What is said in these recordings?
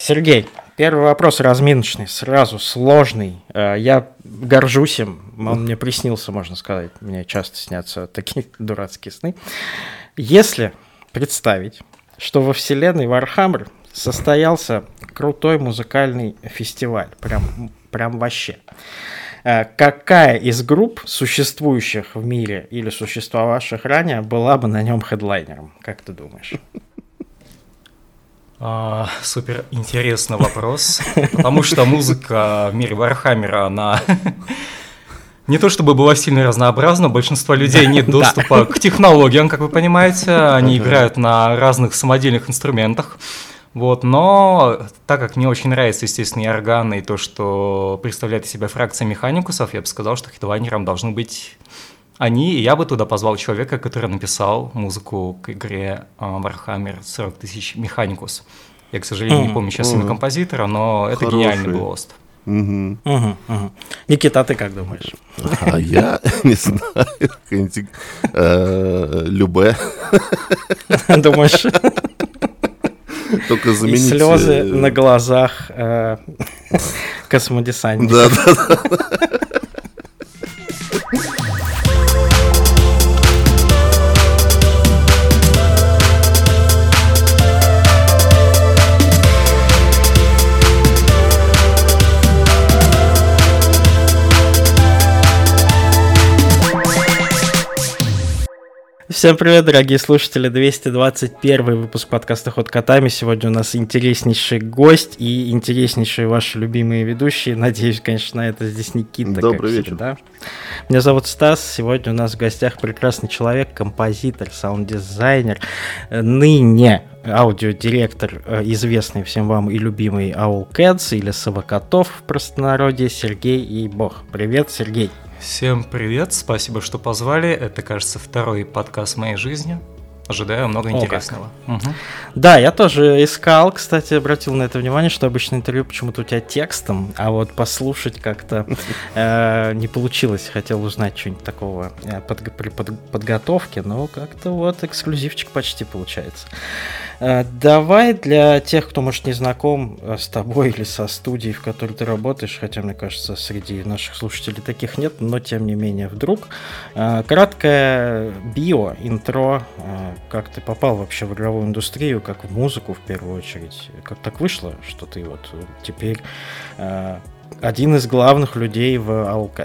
Сергей, первый вопрос разминочный, сразу сложный. Я горжусь им, он мне приснился, можно сказать. Мне часто снятся такие дурацкие сны. Если представить, что во вселенной Warhammer состоялся крутой музыкальный фестиваль, прям вообще. Какая из групп, существующих в мире или существовавших ранее, была бы на нем хедлайнером? Как ты думаешь? Супер интересный вопрос, потому что музыка в мире Вархаммера, она не то чтобы была сильно разнообразна, большинство людей нет доступа к технологиям, как вы понимаете, они играют на разных самодельных инструментах, вот, но так как мне очень нравится, естественно, и органы, и то, что представляет из себя фракция механикусов, я бы сказал, что хедлайнером должны быть они, и я бы туда позвал человека, который написал музыку к игре Warhammer 40 000 Mechanicus. Я, к сожалению, не помню сейчас имя композитора, но это гениальный был ост. Никита, ты как думаешь? Я не знаю. Любэ. Думаешь? Только заменить... И слезы на глазах космодесантника. Да. Всем привет, дорогие слушатели, 221 выпуск подкаста «Ход котами». Сегодня у нас интереснейший гость и интереснейшие ваши любимые ведущие. Надеюсь, конечно, это здесь Никита. Добрый вечер. Да? Меня зовут Стас, сегодня у нас в гостях прекрасный человек, композитор, саунд-дизайнер, ныне аудиодиректор, известный всем вам и любимый Owlcats или Совокотов в простонародье, Сергей и Бог. Привет, Сергей. Всем привет, спасибо, что позвали. Это, кажется, второй подкаст в моей жизни. Ожидаю много интересного. Да, я тоже искал, кстати, обратил на это внимание, что обычно интервью почему-то у тебя текстом, а вот послушать как-то не получилось. Хотел узнать что-нибудь такого при подготовке, но как-то вот эксклюзивчик почти получается. Давай для тех, кто, может, не знаком с тобой или со студией, в которой ты работаешь, хотя, мне кажется, среди наших слушателей таких нет, но, тем не менее, вдруг. Краткое био, интро, как ты попал вообще в игровую индустрию, как в музыку, в первую очередь. Как так вышло, что ты вот теперь один из главных людей в Owlcat?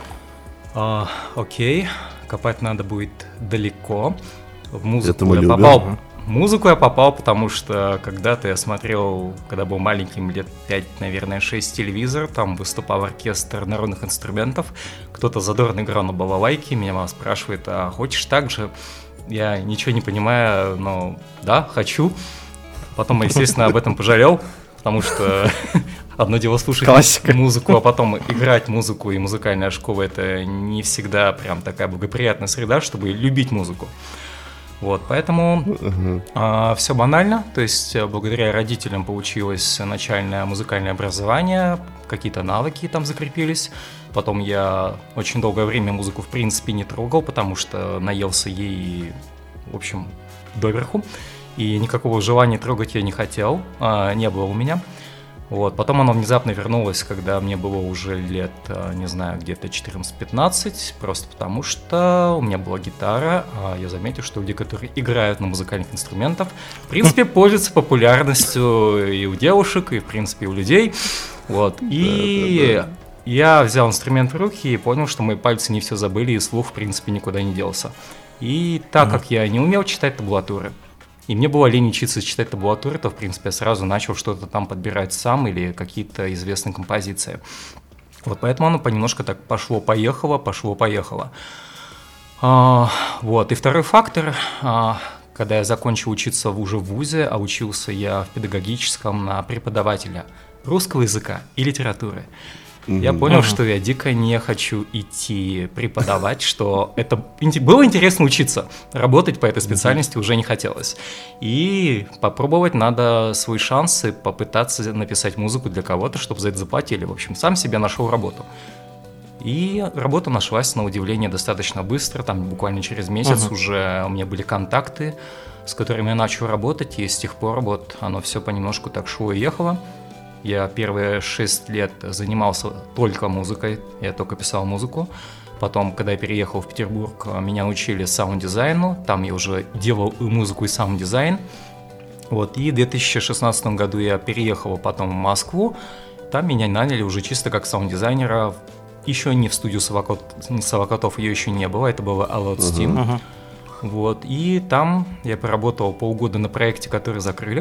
Окей, копать надо будет далеко. В музыку это мы я любим. попал. Музыку я попал, потому что когда-то я смотрел, когда был маленьким, лет 5, наверное, 6, телевизор, там выступал оркестр народных инструментов, кто-то задорно играл на балалайке, меня мама спрашивает, а хочешь так же? Я ничего не понимаю, но да, хочу. Потом, естественно, об этом пожалел, потому что одно дело слушать музыку, а потом играть музыку, и музыкальная школа — это не всегда прям такая благоприятная среда, чтобы любить музыку. Вот, поэтому все банально, то есть благодаря родителям получилось начальное музыкальное образование, какие-то навыки там закрепились, потом я очень долгое время музыку в принципе не трогал, потому что наелся ей, в общем, доверху, и никакого желания трогать я не хотел, не было у меня. Вот. Потом оно внезапно вернулось, когда мне было уже лет, не знаю, где-то 14-15, просто потому что у меня была гитара, а я заметил, что люди, которые играют на музыкальных инструментах, в принципе, пользуются популярностью и у девушек, и, в принципе, и у людей. Вот. И я взял инструмент в руки и понял, что мои пальцы не все забыли, и слух, в принципе, никуда не делся. И так как я не умел читать табулатуры, и мне было лень учиться читать табулатуры, то, в принципе, я сразу начал что-то там подбирать сам или какие-то известные композиции. Вот поэтому оно понемножку так пошло-поехало. Вот. И второй фактор, когда я закончил учиться уже в вузе, а учился я в педагогическом на преподавателя русского языка и литературы, я понял, что я дико не хочу идти преподавать, что это было интересно учиться, работать по этой специальности уже не хотелось. И попробовать надо свои шансы, попытаться написать музыку для кого-то, чтобы за это заплатили. В общем, сам себе нашел работу. И работа нашлась, на удивление, достаточно быстро, там буквально через месяц уже у меня были контакты, с которыми я начал работать, и с тех пор вот оно все понемножку так шло и ехало. Я первые 6 лет занимался только музыкой, я только писал музыку. Потом, когда я переехал в Петербург, меня учили саунд-дизайну, там я уже делал и музыку, и саунд-дизайн. Вот, и в 2016 году я переехал потом в Москву, там меня наняли уже чисто как саунд-дизайнера, еще не в студию Совокотов, ее еще не было, это было A Lot Steam. Вот, и там я поработал полгода на проекте, который закрыли.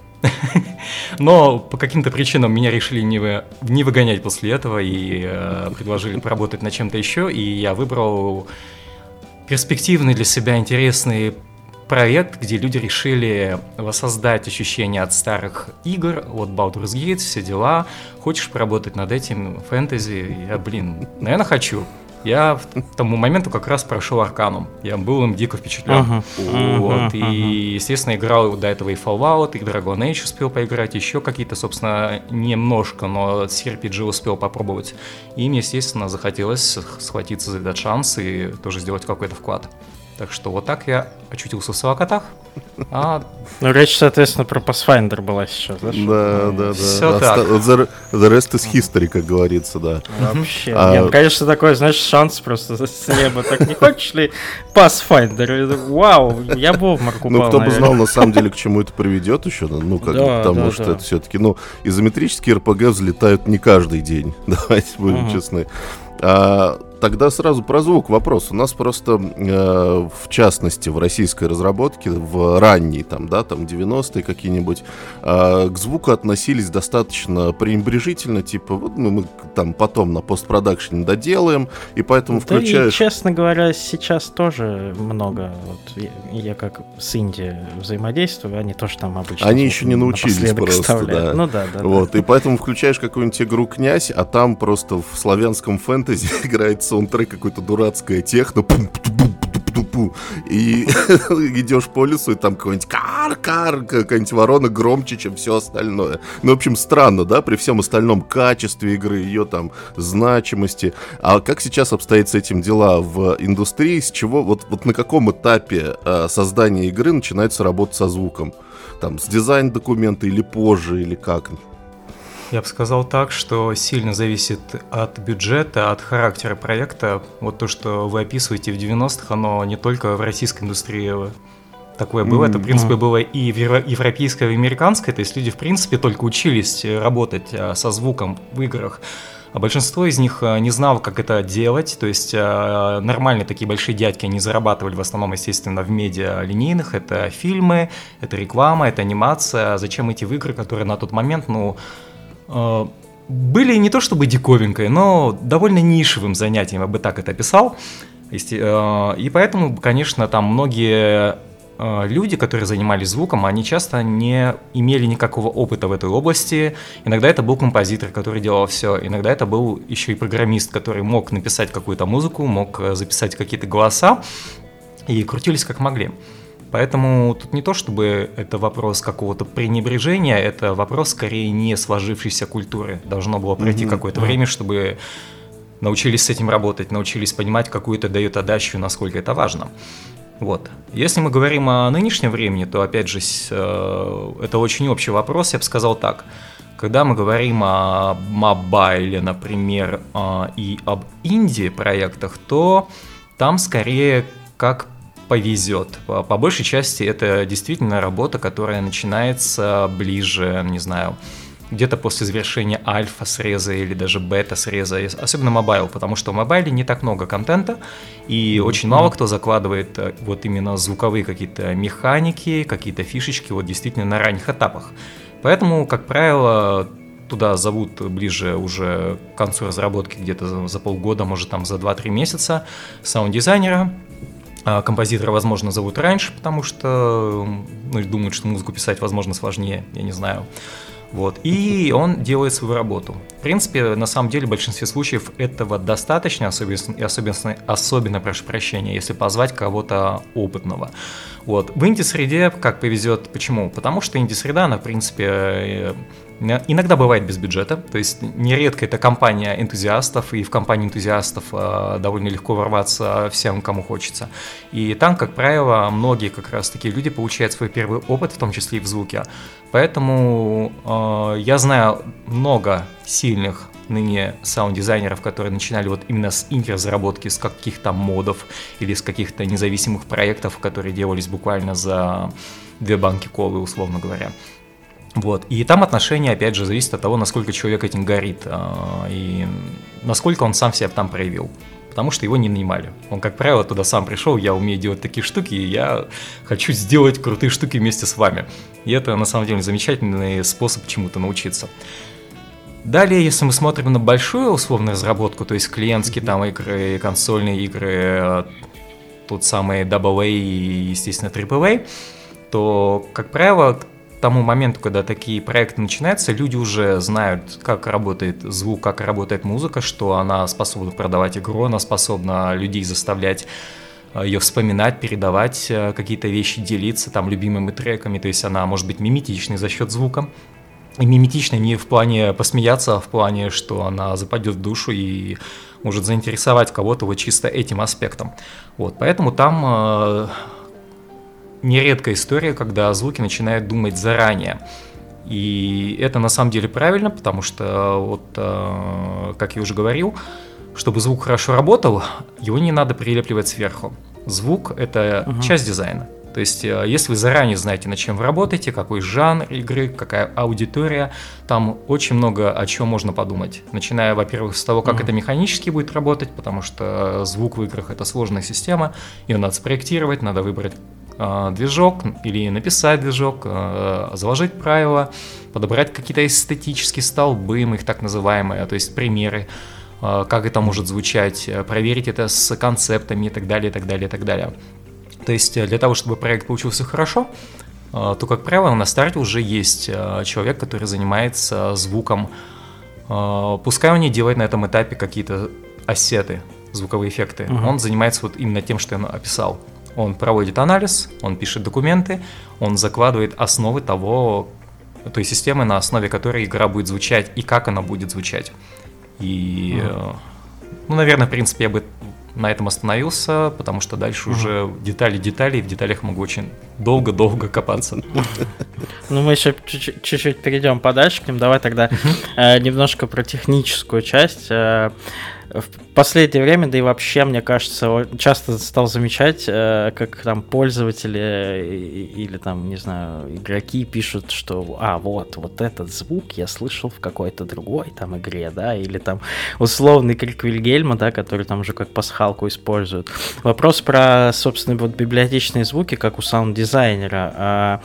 Но по каким-то причинам меня решили не выгонять после этого и предложили поработать над чем-то еще, и я выбрал перспективный для себя интересный проект, где люди решили воссоздать ощущения от старых игр, от Baldur's Gate, все дела. Хочешь поработать над этим, фэнтези? Я, наверное, хочу. Я к тому моменту как раз прошел Арканум. Я был им дико впечатлен. И, естественно, играл до этого и Fallout, и Dragon Age успел поиграть, еще какие-то, собственно, немножко, но CRPG успел попробовать. И мне, естественно, захотелось схватиться за этот шанс и тоже сделать какой-то вклад. Так что вот так я очутился в Совокотах. Ну, речь, соответственно, про Pathfinder была сейчас, да? Да. Все так. The rest is history, как говорится, да. Вообще. Нет, конечно, такой, знаешь, шанс просто с неба. Так не хочешь ли Pathfinder? Вау, я в обморок упал, Ну, кто бы знал, на самом деле, к чему это приведет еще, потому что это все-таки, изометрические РПГ взлетают не каждый день, давайте будем честны. Тогда сразу про звук вопрос. У нас просто, в частности, в российской разработке, в ранней, 90-е какие-нибудь, к звуку относились достаточно пренебрежительно, типа, мы там потом на постпродакшене доделаем, и поэтому включаешь... И, честно говоря, сейчас тоже много, я как с Инди взаимодействую, они тоже там обычно... Они еще не научились просто, да. Ну да. И поэтому включаешь какую-нибудь игру «Князь», а там просто в славянском фэнтези играет саундтрек, какой-то дурацкая техно, и идешь по лесу, и там какой-нибудь какая-нибудь ворона громче, чем все остальное. В общем, странно, да, при всем остальном качестве игры, ее там значимости. А как сейчас обстоят с этим дела в индустрии, с чего, вот на каком этапе создания игры начинается работа со звуком? Там, с дизайн-документа или позже, или как? Я бы сказал так, что сильно зависит от бюджета, от характера проекта. Вот то, что вы описываете в 90-х, оно не только в российской индустрии такое было. Это, в принципе, было и в европейской, и в американской. То есть люди, в принципе, только учились работать со звуком в играх. А большинство из них не знало, как это делать. То есть нормальные такие большие дядьки, они зарабатывали в основном, естественно, в медиа линейных. Это фильмы, это реклама, это анимация. Зачем идти в игры, которые на тот момент, были не то чтобы диковинкой, но довольно нишевым занятием, я бы так это описал. И поэтому, конечно, там многие люди, которые занимались звуком, они часто не имели никакого опыта в этой области. Иногда это был композитор, который делал все. Иногда это был еще и программист, который мог написать какую-то музыку, мог записать какие-то голоса, и крутились как могли. Поэтому тут не то, чтобы это вопрос какого-то пренебрежения, это вопрос скорее не сложившейся культуры. Должно было пройти какое-то время, чтобы научились с этим работать, научились понимать, какую это дает отдачу, насколько это важно. Вот. Если мы говорим о нынешнем времени, то, опять же, это очень общий вопрос, я бы сказал так. Когда мы говорим о мобайле, например, и об инди-проектах, то там скорее как повезет. По большей части это действительно работа, которая начинается ближе, не знаю, где-то после завершения альфа-среза или даже бета-среза, особенно мобайл, потому что в мобайле не так много контента, и очень мало кто закладывает вот именно звуковые какие-то механики, какие-то фишечки вот действительно на ранних этапах. Поэтому, как правило, туда зовут ближе уже к концу разработки, где-то за полгода, может там за 2-3 месяца, саунд-дизайнера. Композитора, возможно, зовут раньше, потому что думают, что музыку писать, возможно, сложнее, я не знаю. Вот. И он делает свою работу. принципе, на самом деле, в большинстве случаев этого достаточно, особенно, прошу прощения, если позвать кого-то опытного. Вот. В инди-среде как повезет. Почему? Потому что инди-среда, она, в принципе, иногда бывает без бюджета, то есть нередко это компания энтузиастов, и в компании энтузиастов довольно легко ворваться всем, кому хочется. И там, как правило, многие как раз такие люди получают свой первый опыт, в том числе и в звуке. Поэтому я знаю много сильных ныне саунд-дизайнеров, которые начинали вот именно с инди-разработки, с каких-то модов или с каких-то независимых проектов, которые делались буквально за 2 банки колы, условно говоря. Вот. И там отношение, опять же, зависит от того, насколько человек этим горит и насколько он сам себя там проявил. Потому что его не нанимали. Он, как правило, туда сам пришел, я умею делать такие штуки, и я хочу сделать крутые штуки вместе с вами. И это, на самом деле, замечательный способ чему-то научиться. Далее, если мы смотрим на большую условную разработку, то есть клиентские там игры, консольные игры, тот самый AA и, естественно, AAA, то, как правило, к тому моменту, когда такие проекты начинаются, люди уже знают, как работает звук, как работает музыка, что она способна продавать игру, она способна людей заставлять ее вспоминать, передавать какие-то вещи, делиться там любимыми треками, то есть она может быть миметичной за счет звука. И миметично не в плане посмеяться, а в плане, что она западет в душу и может заинтересовать кого-то вот чисто этим аспектом. Вот, поэтому там нередкая история, когда звуки начинают думать заранее. И это на самом деле правильно, потому что, вот, как я уже говорил, чтобы звук хорошо работал, его не надо прилепливать сверху. Звук – это часть дизайна. То есть, если вы заранее знаете, над чем вы работаете, какой жанр игры, какая аудитория, там очень много о чем можно подумать. Начиная, во-первых, с того, как это механически будет работать, потому что звук в играх – это сложная система, ее надо спроектировать, надо выбрать движок или написать движок, заложить правила, подобрать какие-то эстетические столбы, мы их так называемые, то есть примеры, как это может звучать, проверить это с концептами и так далее, и так далее, и так далее. То есть для того, чтобы проект получился хорошо, то, как правило, на старте уже есть человек, который занимается звуком. Пускай он не делает на этом этапе какие-то ассеты, звуковые эффекты. Он занимается вот именно тем, что я описал. Он проводит анализ, он пишет документы, он закладывает основы той системы, на основе которой игра будет звучать и как она будет звучать. И, ну, наверное, в принципе, я бы на этом остановился, потому что дальше уже детали, и в деталях могу очень долго-долго копаться. Ну, мы еще чуть-чуть перейдем подальше к ним. Давай тогда немножко про техническую часть. В последнее время, да и вообще, мне кажется, часто стал замечать, как там пользователи или там, не знаю, игроки пишут, что вот этот звук я слышал в какой-то другой там игре, да, или там условный крик Вильгельма, да, который там уже как пасхалку используют. Вопрос про, собственно, вот библиотечные звуки, как у саунд-дизайнера.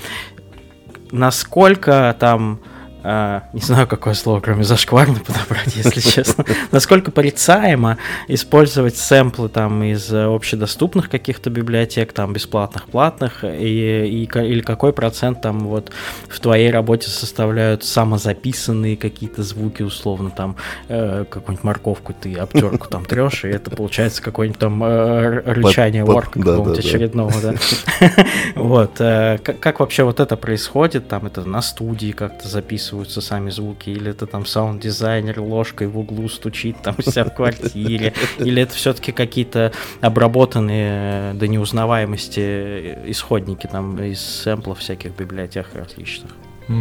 Насколько там... не знаю, какое слово, кроме зашкварно подобрать, если честно. Насколько порицаемо использовать сэмплы там из общедоступных каких-то библиотек, там бесплатных, платных, или какой процент там вот в твоей работе составляют самозаписанные какие-то звуки, условно, там какую-нибудь морковку ты обтерку там трешь, и это получается какое-нибудь там рычание орка какого-нибудь очередного, да. Вот. Как вообще вот это происходит? Там это на студии как-то записывают сами звуки, или это там саунд-дизайнер ложкой в углу стучит там у себя в квартире, или это все-таки какие-то обработанные до неузнаваемости исходники там из сэмплов всяких библиотек различных.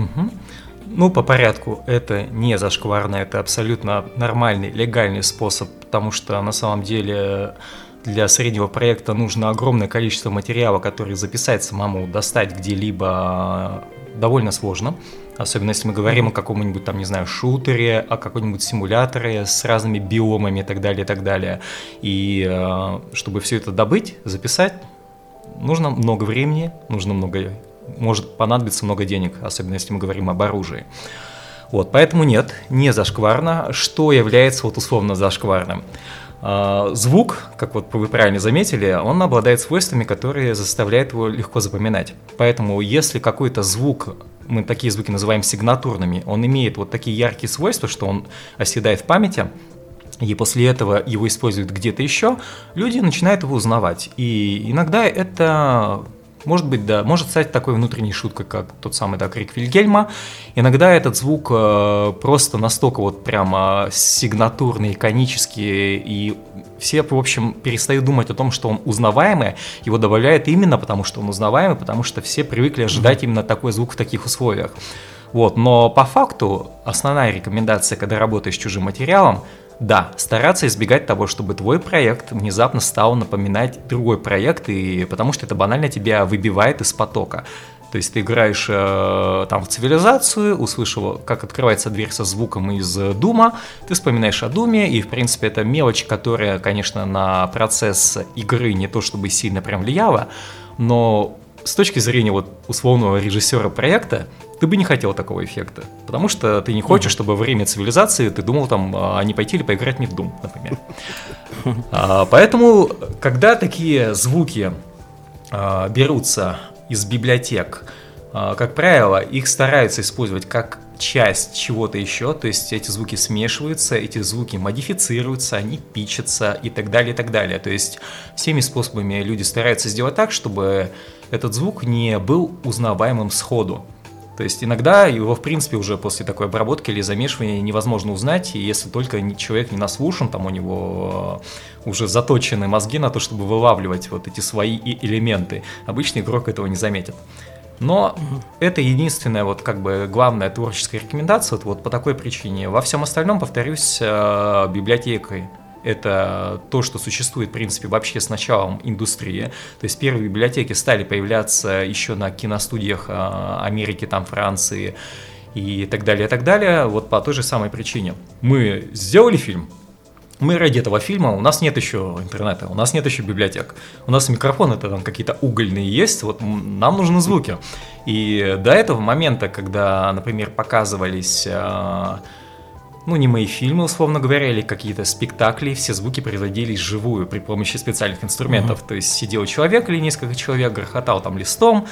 Ну, по порядку, это не зашкварно, это абсолютно нормальный, легальный способ, потому что на самом деле для среднего проекта нужно огромное количество материала, который записать самому, достать где-либо довольно сложно. Особенно если мы говорим о каком-нибудь там, не знаю, шутере, о каком-нибудь симуляторе с разными биомами и так далее, и так далее. И чтобы все это добыть, записать, нужно много времени, может понадобиться много денег, особенно если мы говорим об оружии. Вот, поэтому нет, не зашкварно. Что является вот условно зашкварным? Звук, как вот вы правильно заметили, он обладает свойствами, которые заставляют его легко запоминать. Поэтому если какой-то звук мы такие звуки называем сигнатурными, он имеет вот такие яркие свойства, что он оседает в памяти, и после этого его используют где-то еще, люди начинают его узнавать. И иногда это... Может быть, да, может стать такой внутренней шуткой, как тот самый, да, крик Вильгельма. Иногда этот звук просто настолько вот прямо сигнатурный, иконический, и все, в общем, перестают думать о том, что он узнаваемый, его добавляют именно потому, что он узнаваемый, потому что все привыкли ожидать именно такой звук в таких условиях. Вот, но по факту основная рекомендация, когда работаешь с чужим материалом, да, стараться избегать того, чтобы твой проект внезапно стал напоминать другой проект, и потому что это банально тебя выбивает из потока. То есть ты играешь там в цивилизацию, услышал, как открывается дверь со звуком из Дума, ты вспоминаешь о Думе, и в принципе это мелочь, которая, конечно, на процесс игры не то чтобы сильно прям влияла, но с точки зрения вот условного режиссера проекта, ты бы не хотел такого эффекта, потому что ты не хочешь, чтобы во время цивилизации ты думал там, а не пойти или поиграть мне в Doom, например. Поэтому, когда такие звуки берутся из библиотек, как правило, их стараются использовать как часть чего-то еще, то есть эти звуки смешиваются, эти звуки модифицируются, они питчатся и так далее, и так далее. То есть всеми способами люди стараются сделать так, чтобы этот звук не был узнаваемым сходу. То есть иногда его, в принципе, уже после такой обработки или замешивания невозможно узнать, и если только человек не наслушан, там у него уже заточены мозги на то, чтобы вылавливать вот эти свои элементы. Обычный игрок этого не заметит. Но это единственная вот как бы главная творческая рекомендация вот по такой причине. Во всем остальном, повторюсь, библиотекой. Это то, что существует, в принципе, вообще с началом индустрии. То есть первые библиотеки стали появляться еще на киностудиях Америки, там, Франции и так далее, вот по той же самой причине. Мы сделали фильм, мы ради этого фильма, у нас нет еще интернета, у нас нет еще библиотек, у нас микрофоны это там какие-то угольные есть, вот нам нужны звуки. И до этого момента, когда, например, показывались... немые фильмы, условно говоря, или какие-то спектакли, все звуки производились вживую при помощи специальных инструментов. То есть сидел человек или несколько человек, грохотал там листом,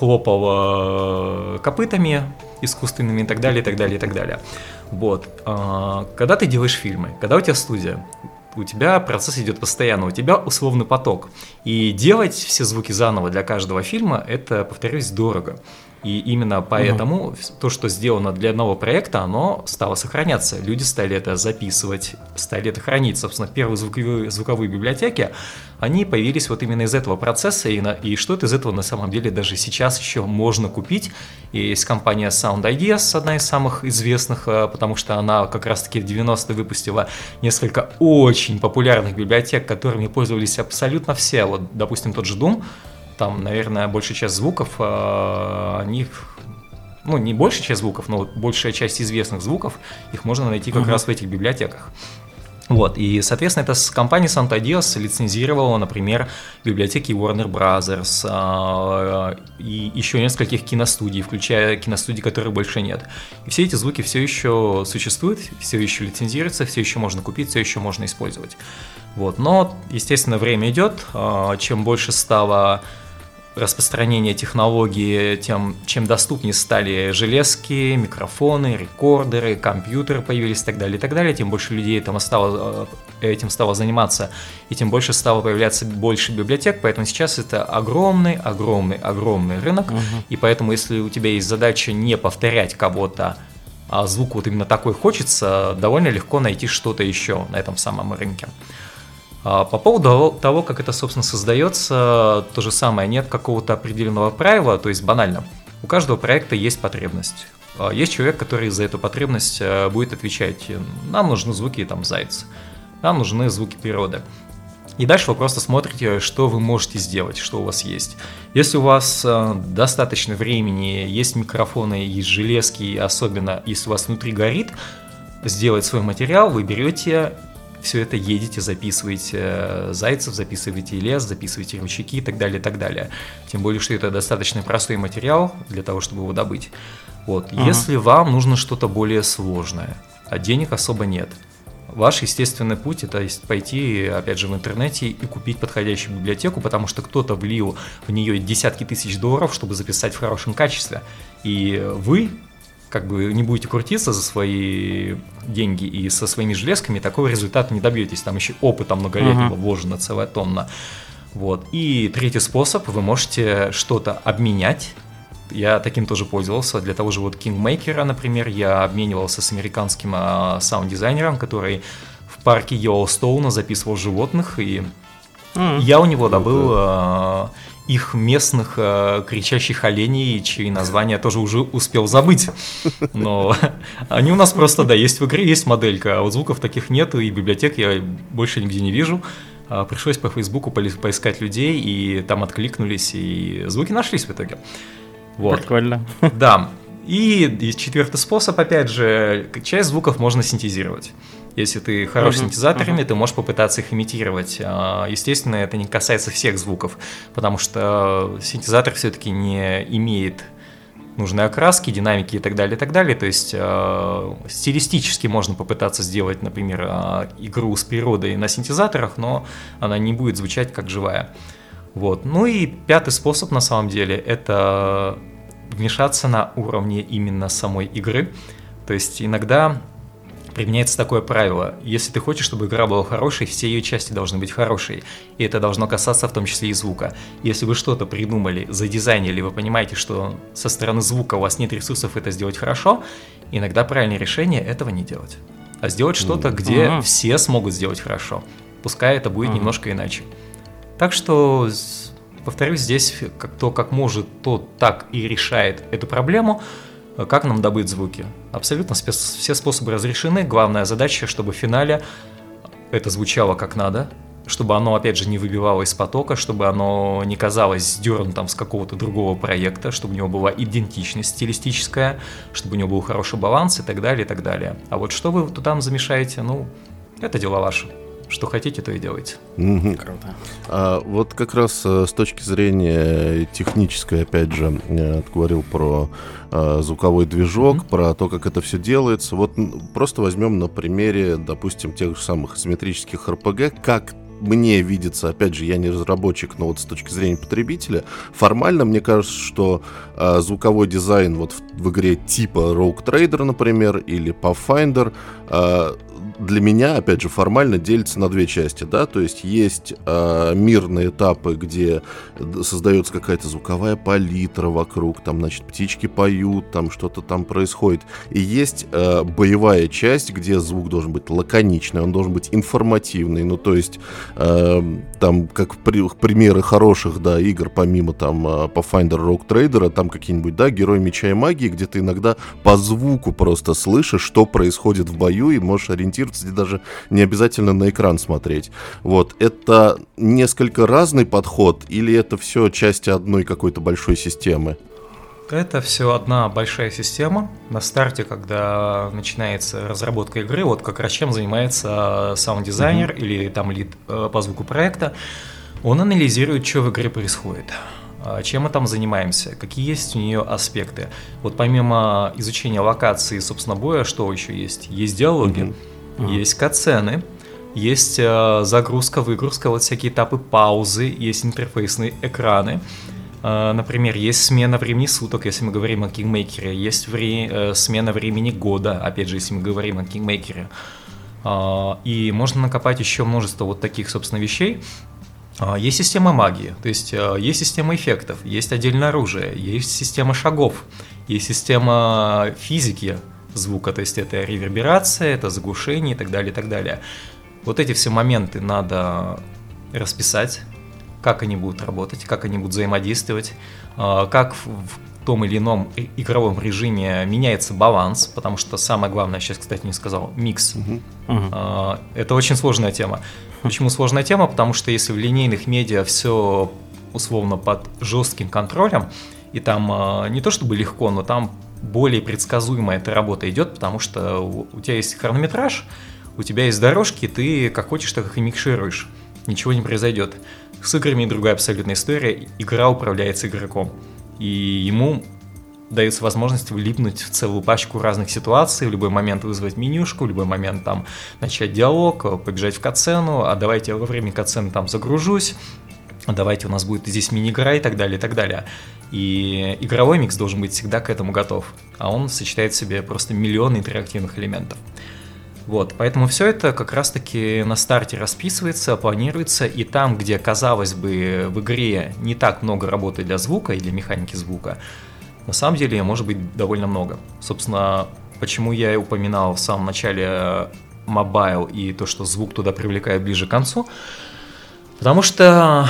хлопал копытами искусственными и так далее, и так далее, и так далее. Вот. Когда ты делаешь фильмы, когда у тебя студия, у тебя процесс идет постоянно, у тебя условный поток. И делать все звуки заново для каждого фильма, это, повторюсь, дорого. И именно поэтому то, что сделано для одного проекта, оно стало сохраняться. Люди стали это записывать, стали это хранить. Собственно, первые звуковые библиотеки, они появились вот именно из этого процесса, и что-то из этого на самом деле даже сейчас еще можно купить. И есть компания Sound Ideas, одна из самых известных, потому что она как раз-таки в 90-е выпустила несколько очень популярных библиотек, которыми пользовались абсолютно все. Вот, допустим, тот же Doom. Там, наверное, большая часть звуков, они, не большая часть звуков, но большая часть известных звуков, их можно найти как раз в этих библиотеках. Вот, и, соответственно, эта компания Sound Ideas лицензировала, например, библиотеки Warner Brothers и еще нескольких киностудий, включая киностудии, которых больше нет. И все эти звуки все еще существуют, все еще лицензируются, все еще можно купить, все еще можно использовать. Вот, но, естественно, время идет, чем больше стало распространение технологий, чем доступнее стали железки, микрофоны, рекордеры, компьютеры появились и так далее, тем больше людей этим стало заниматься, и тем больше стало появляться больше библиотек, поэтому сейчас это огромный рынок, и поэтому если у тебя есть задача не повторять кого-то, а звук вот именно такой хочется, довольно легко найти что-то еще на этом самом рынке. По поводу того, как это, собственно, создается, то же самое, нет какого-то определенного правила, то есть банально. У каждого проекта есть потребность. Есть человек, который за эту потребность будет отвечать: нам нужны звуки там зайца, нам нужны звуки природы. И дальше вы просто смотрите, что вы можете сделать, что у вас есть. Если у вас достаточно времени, есть микрофоны, есть железки, особенно если у вас внутри горит, сделать свой материал, вы берете... Все это едете, записываете зайцев, записываете лес, записываете ручейки и так далее, и так далее. Тем более, что это достаточно простой материал для того, чтобы его добыть. Вот. Если вам нужно что-то более сложное, а денег особо нет, Ваш естественный путь — это пойти, опять же, в интернете и купить подходящую библиотеку, потому что кто-то влил в нее десятки тысяч долларов, чтобы записать в хорошем качестве. И вы как бы не будете крутиться за свои деньги и со своими железками, такого результата не добьетесь. Там еще опыта многолетнего вложена целая тонна. Вот. И третий способ — вы можете что-то обменять. Я таким тоже пользовался. Для того же вот Kingmaker, например, я обменивался с американским саунд-дизайнером, который в парке Йеллоустоуна записывал животных, и я у него добыл их местных кричащих оленей, чьи названия тоже уже успел забыть. Но они у нас просто, да, есть в игре, есть моделька, а вот звуков таких нету, и библиотек я больше нигде не вижу. Пришлось по Фейсбуку поискать людей, и там откликнулись, и звуки нашлись в итоге. Вот. Прикольно. Да. И четвертый способ, опять же, часть звуков можно синтезировать. Если ты хорош синтезаторами, ты можешь попытаться их имитировать. Естественно, это не касается всех звуков, потому что синтезатор все-таки не имеет нужной окраски, динамики и так далее, и так далее. То есть стилистически можно попытаться сделать, например, игру с природой на синтезаторах, но она не будет звучать как живая. Вот. Ну и пятый способ, на самом деле, это вмешаться на уровне именно самой игры. То есть иногда применяется такое правило: если ты хочешь, чтобы игра была хорошей, все ее части должны быть хорошие, и это должно касаться в том числе и звука. Если вы что-то придумали, задизайнили, вы понимаете, что со стороны звука у вас нет ресурсов это сделать хорошо, иногда правильное решение — этого не делать, а сделать что-то, где все смогут сделать хорошо, пускай это будет немножко иначе. Так что, повторюсь, здесь кто как может, тот так и решает эту проблему. Как нам добыть звуки? Абсолютно все способы разрешены. Главная задача, чтобы в финале это звучало как надо, чтобы оно, опять же, не выбивало из потока, чтобы оно не казалось сдернутым с какого-то другого проекта, чтобы у него была идентичность стилистическая, чтобы у него был хороший баланс и так далее, и так далее. А вот что вы там замешаете, ну, это дела ваши. Что хотите, то и делайте. Круто. Вот как раз с точки зрения технической, опять же, ты говорил про звуковой движок, про то, как это все делается. Вот просто возьмем на примере, допустим, тех же самых изометрических RPG, как мне видится, опять же, я не разработчик, но вот с точки зрения потребителя, формально мне кажется, что звуковой дизайн вот в игре типа Rogue Trader, например, или Pathfinder, для меня, опять же, формально делится на две части, да, то есть есть мирные этапы, где создается какая-то звуковая палитра вокруг, там, значит, птички поют, там что-то там происходит, и есть боевая часть, где звук должен быть лаконичный, он должен быть информативный, ну, то есть там, как примеры хороших, да, игр, помимо там Pathfinder, Rogue Trader, там какие-нибудь, да, Герой Меча и Магии, где ты иногда по звуку просто слышишь, что происходит в бою, и можешь ориентироваться, где даже не обязательно на экран смотреть. Вот, это несколько разный подход, или это все части одной какой-то большой системы? Это все одна большая система. На старте, когда начинается разработка игры, вот как раз чем занимается саунд-дизайнер или там лид по звуку проекта, он анализирует, что в игре происходит, чем мы там занимаемся, какие есть у нее аспекты. Вот помимо изучения локации, собственно, боя, что еще есть? Есть диалоги, есть катсцены, есть загрузка, выгрузка, вот всякие этапы паузы, есть интерфейсные экраны. Например, есть смена времени суток, если мы говорим о Kingmaker, есть смена времени года, опять же, если мы говорим о Kingmaker. И можно накопать еще множество вот таких, собственно, вещей. Есть система магии, то есть есть система эффектов, есть отдельное оружие, есть система шагов, есть система физики звука, то есть это реверберация, это заглушение и так далее, и так далее. Вот эти все моменты надо расписать, как они будут работать, как они будут взаимодействовать, как в том или ином игровом режиме меняется баланс, потому что самое главное, сейчас, кстати, не сказал, микс. Это очень сложная тема. Почему сложная тема? Потому что если в линейных медиа все условно под жестким контролем, и там не то чтобы легко, но там более предсказуемая эта работа идет, потому что у тебя есть хронометраж, у тебя есть дорожки, ты как хочешь, так их и микшируешь. Ничего не произойдет. С играми другая абсолютная история. Игра управляется игроком. И ему дается возможность влипнуть в целую пачку разных ситуаций, в любой момент вызвать менюшку, в любой момент там начать диалог, побежать в катсцену, а давайте я во время катсцены там загружусь, а давайте у нас будет здесь мини-игра и так далее, и так далее. И игровой микс должен быть всегда к этому готов, а он сочетает в себе просто миллионы интерактивных элементов. Вот, поэтому все это как раз-таки на старте расписывается, планируется, и там, где, казалось бы, в игре не так много работы для звука и для механики звука, на самом деле может быть довольно много. Собственно, почему я и упоминал в самом начале мобайл и то, что звук туда привлекает ближе к концу, потому что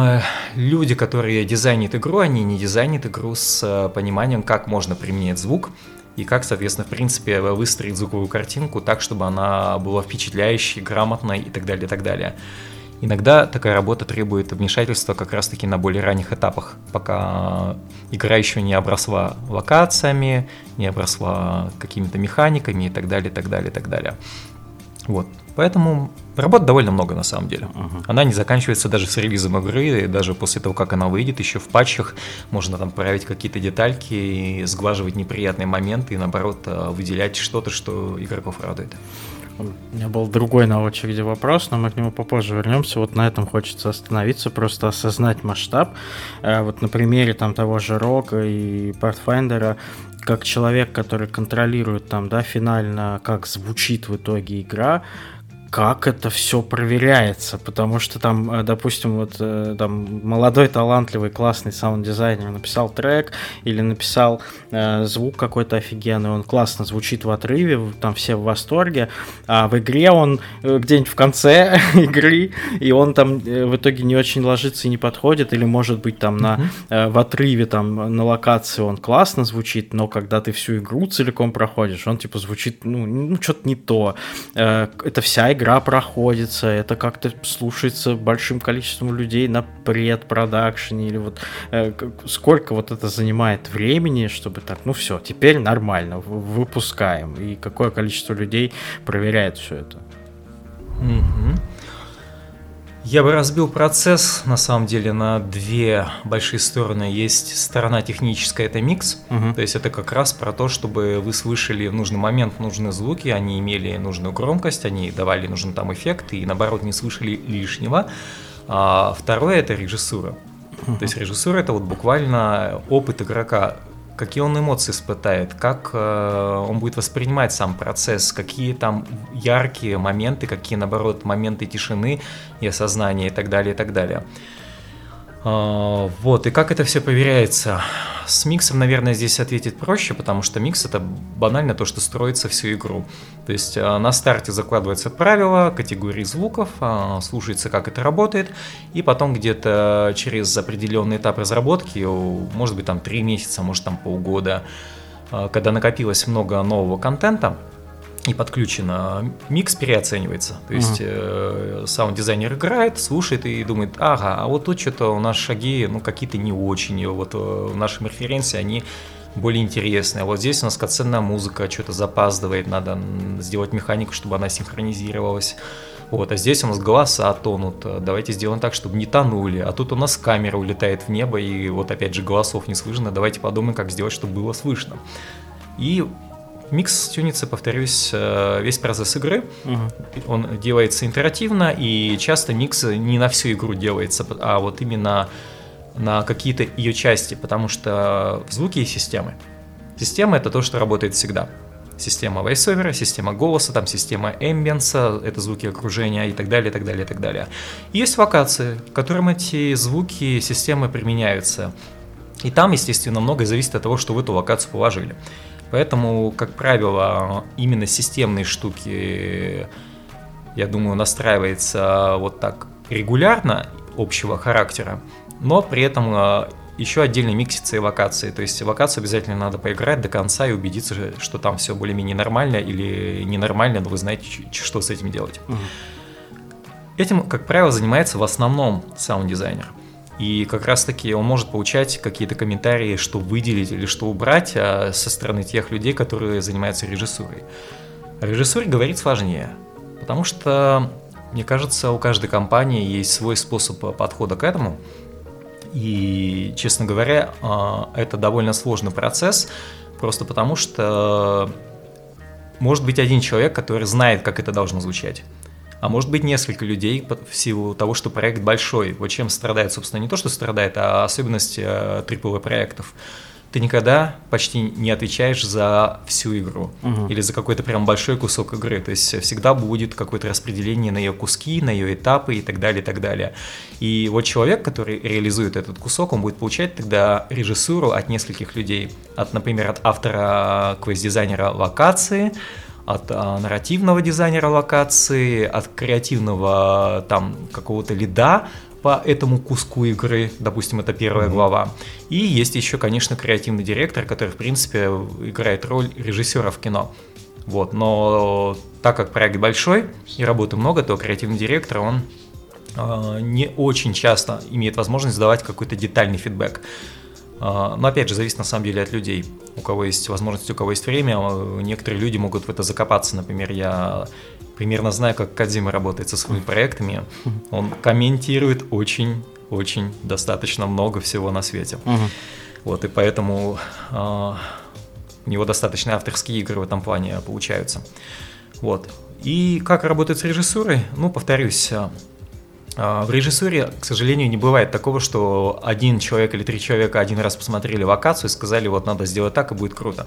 люди, которые дизайнят игру, они не дизайнят игру с пониманием, как можно применять звук, и как, соответственно, в принципе, выстроить звуковую картинку так, чтобы она была впечатляющей, грамотной и так далее, и так далее. Иногда такая работа требует вмешательства как раз-таки на более ранних этапах, пока игра еще не обросла локациями, не обросла какими-то механиками и так далее, и так далее, и так далее. Вот. Поэтому работы довольно много на самом деле. Она не заканчивается даже с релизом игры, и даже после того, как она выйдет, еще в патчах можно там править какие-то детальки и сглаживать неприятные моменты и наоборот выделять что-то, что игроков радует. У меня был другой на очереди вопрос, но мы к нему попозже вернемся. Вот на этом хочется остановиться, просто осознать масштаб. Вот на примере там того же Рога и Pathfinder, как человек, который контролирует там, да, финально, как звучит в итоге игра, как это все проверяется, потому что там, допустим, вот там молодой, талантливый, классный саунд-дизайнер написал трек или написал звук какой-то офигенный, он классно звучит в отрыве, там все в восторге, а в игре он где-нибудь в конце игры, и он там в итоге не очень ложится и не подходит, или может быть там в отрыве там на локации он классно звучит, но когда ты всю игру целиком проходишь, он типа звучит, ну что-то не то, это вся игра проходится, это как-то слушается большим количеством людей на предпродакшене, или вот сколько вот это занимает времени, чтобы так, ну все, теперь нормально, выпускаем, и какое количество людей проверяет все это. Я бы разбил процесс, на самом деле, на две большие стороны. Есть сторона техническая, это микс, то есть это как раз про то, чтобы вы слышали в нужный момент нужные звуки, они имели нужную громкость, они давали нужный там эффект, и наоборот не слышали лишнего. А второе – это режиссура. То есть режиссура – это вот буквально опыт игрока, какие он эмоции испытает, как он будет воспринимать сам процесс, какие там яркие моменты, какие, наоборот, моменты тишины и осознания и так далее, и так далее. Вот, и как это все проверяется? С миксом, наверное, здесь ответить проще, потому что микс — это банально то, что строится всю игру. То есть на старте закладываются правила, категории звуков, слушается, как это работает, и потом где-то через определенный этап разработки, может быть, там 3 месяца, может, там полгода, когда накопилось много нового контента, и подключено, микс переоценивается. То есть саунд-дизайнер играет, слушает и думает, ага, а вот тут что-то у нас шаги, ну, какие-то не очень, и вот в нашем референсе они более интересные. А вот здесь у нас катсценная музыка, что-то запаздывает, надо сделать механику, чтобы она синхронизировалась. Вот, а здесь у нас голоса тонут, давайте сделаем так, чтобы не тонули. А тут у нас камера улетает в небо, и вот опять же голосов не слышно, давайте подумаем, как сделать, чтобы было слышно. И микс тюнится, повторюсь, весь процесс игры, он делается интерактивно, и часто микс не на всю игру делается, а вот именно на какие-то ее части, потому что в звуке есть системы. Система — это то, что работает всегда. Система voice-over, система голоса, там система эмбиенса, это звуки окружения и так далее, и так далее, и так далее. И есть локации, в которых эти звуки, системы применяются. И там, естественно, многое зависит от того, что в эту локацию положили. Поэтому, как правило, именно системные штуки, я думаю, настраиваются вот так регулярно, общего характера, но при этом еще отдельно миксятся и локации. То есть локацию обязательно надо поиграть до конца и убедиться, что там все более-менее нормально или ненормально, но вы знаете, что с этим делать. Этим, как правило, занимается в основном саунд-дизайнер. И как раз-таки он может получать какие-то комментарии, что выделить или что убрать со стороны тех людей, которые занимаются режиссурой. О режиссуре говорить сложнее, потому что, мне кажется, у каждой компании есть свой способ подхода к этому. И, честно говоря, это довольно сложный процесс, просто потому что может быть один человек, который знает, как это должно звучать. А может быть несколько людей в силу того, что проект большой. Вот чем страдает, собственно, не то, что страдает, а особенность AAA проектов. Ты никогда почти не отвечаешь за всю игру или за какой-то прям большой кусок игры. То есть всегда будет какое-то распределение на ее куски, на ее этапы и так далее, и так далее. И вот человек, который реализует этот кусок, он будет получать тогда режиссуру от нескольких людей. Например, от автора квест-дизайнера локации, от нарративного дизайнера локации, от креативного там какого-то лида по этому куску игры, допустим, это первая глава. И есть еще, конечно, креативный директор, который, в принципе, играет роль режиссера в кино. Вот. Но так как проект большой и работы много, то креативный директор, он не очень часто имеет возможность давать какой-то детальный фидбэк. Но опять же, зависит на самом деле от людей. У кого есть возможность, у кого есть время, некоторые люди могут в это закопаться. Например, я примерно знаю, как Кодзима работает со своими проектами. Он комментирует очень достаточно много всего на свете. Вот, и поэтому у него достаточно авторские игры в этом плане получаются. Вот. И как работать с режиссурой? Ну, повторюсь, в режиссуре, к сожалению, не бывает такого, что один человек или 3 человека один раз посмотрели локацию и сказали, вот надо сделать так, и будет круто.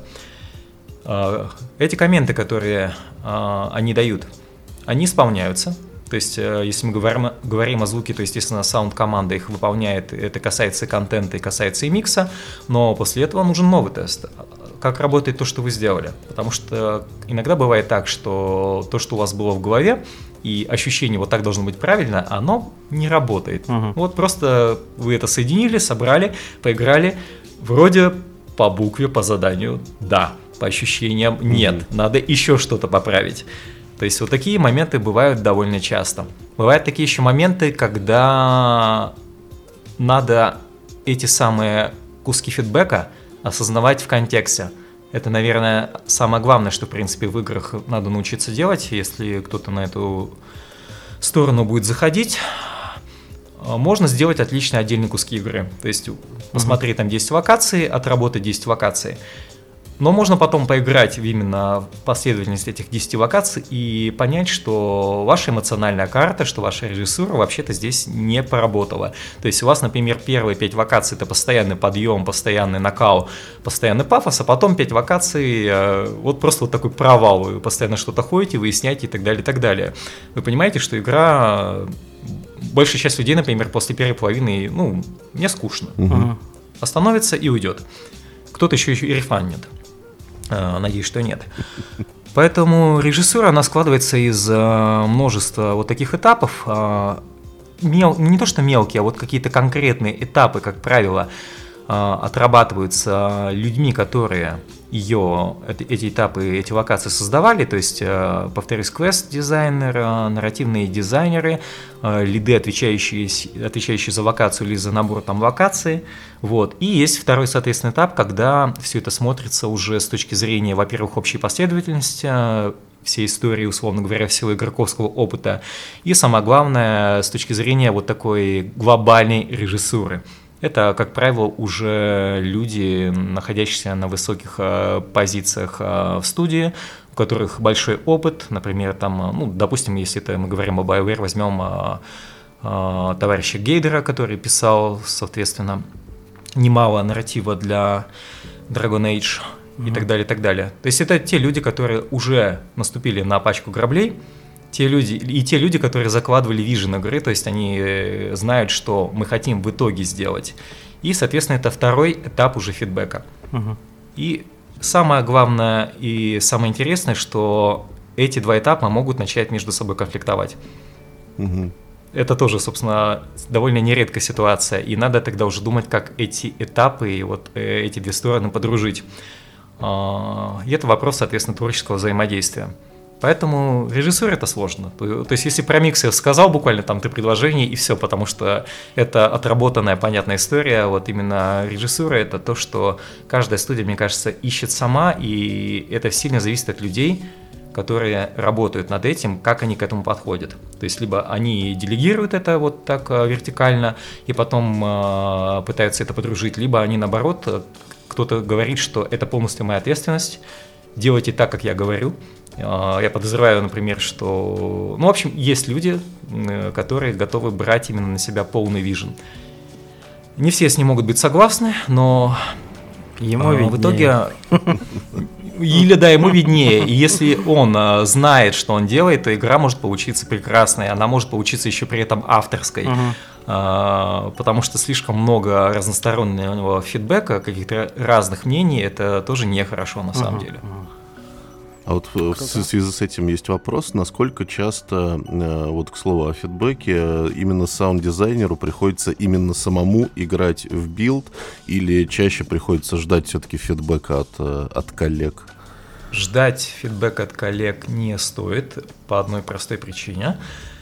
Эти комменты, которые они дают, они исполняются. То есть, если мы говорим о звуке, то, естественно, саунд-команда их выполняет, это касается и контента, и касается и микса, но после этого нужен новый тест. Как работает то, что вы сделали? Потому что иногда бывает так, что то, что у вас было в голове, и ощущение вот так должно быть правильно, оно не работает. Вот просто вы это соединили, собрали, поиграли, вроде по букве, по заданию, да, по ощущениям нет, надо еще что-то поправить. То есть вот такие моменты бывают довольно часто. Бывают такие еще моменты, когда надо эти самые куски фидбэка осознавать в контексте. Это, наверное, самое главное, что, в принципе, в играх надо научиться делать, если кто-то на эту сторону будет заходить. Можно сделать отличные отдельные куски игры. То есть посмотри там 10 локаций, отработать 10 локаций. Но можно потом поиграть именно в последовательность этих 10 локаций и понять, что ваша эмоциональная карта, что ваша режиссура вообще-то здесь не поработала. То есть у вас, например, первые 5 локаций – это постоянный подъем, постоянный накал, постоянный пафос, а потом 5 локаций вот просто вот такой провал. Вы постоянно что-то ходите, выясняете и так далее, и так далее. Вы понимаете, что игра… Большая часть людей, например, после первой половины, ну, мне скучно. Остановится и уйдет. Кто-то еще и рефаннит. Надеюсь, что нет. Поэтому режиссура, она складывается из множества вот таких этапов. Не то что мелкие, а вот какие-то конкретные этапы, как правило, отрабатываются людьми, которые эти этапы, эти локации создавали. То есть, повторюсь, квест-дизайнер, нарративные дизайнеры, лиды, отвечающие за локацию или за набор там локаций. Вот. И есть второй, соответственно, этап, когда все это смотрится уже с точки зрения, во-первых, общей последовательности, всей истории, условно говоря, всего игроковского опыта, и самое главное, с точки зрения вот такой глобальной режиссуры. Это, как правило, уже люди, находящиеся на высоких позициях в студии, у которых большой опыт, например, там, ну, допустим, если это мы говорим о BioWare, возьмем товарища Гейдера, который писал, соответственно, немало нарратива для Dragon Age и так далее, и так далее. То есть это те люди, которые уже наступили на пачку граблей, те люди, которые закладывали вижен игры, то есть они знают, что мы хотим в итоге сделать. И, соответственно, это второй этап уже фидбэка. И самое главное и самое интересное, что эти два этапа могут начать между собой конфликтовать. Это тоже, собственно, довольно нередкая ситуация, и надо тогда уже думать, как эти этапы и вот эти две стороны подружить. И это вопрос, соответственно, творческого взаимодействия. Поэтому режиссура это сложно. То есть, если про микс я сказал буквально там 3 предложения и все, потому что это отработанная, понятная история. Вот именно режиссура это то, что каждая студия, мне кажется, ищет сама, и это сильно зависит от людей, которые работают над этим, как они к этому подходят. То есть либо они делегируют это вот так вертикально и потом пытаются это подружить, либо они наоборот, кто-то говорит, что это полностью моя ответственность, делайте так, как я говорю. Я подозреваю, например, что... Ну, в общем, есть люди, которые готовы брать именно на себя полный вижен. Не все с ним могут быть согласны, но ему в итоге... Или да, ему виднее. И если он знает, что он делает, то игра может получиться прекрасной. Она может получиться еще при этом авторской. Потому что слишком много разностороннего фидбэка, каких-то разных мнений, это тоже нехорошо на самом деле. А вот в связи с этим есть вопрос, насколько часто, вот к слову о фидбэке, именно саунд-дизайнеру приходится именно самому играть в билд, или чаще приходится ждать все-таки фидбэка от коллег? Ждать фидбэка от коллег не стоит по одной простой причине.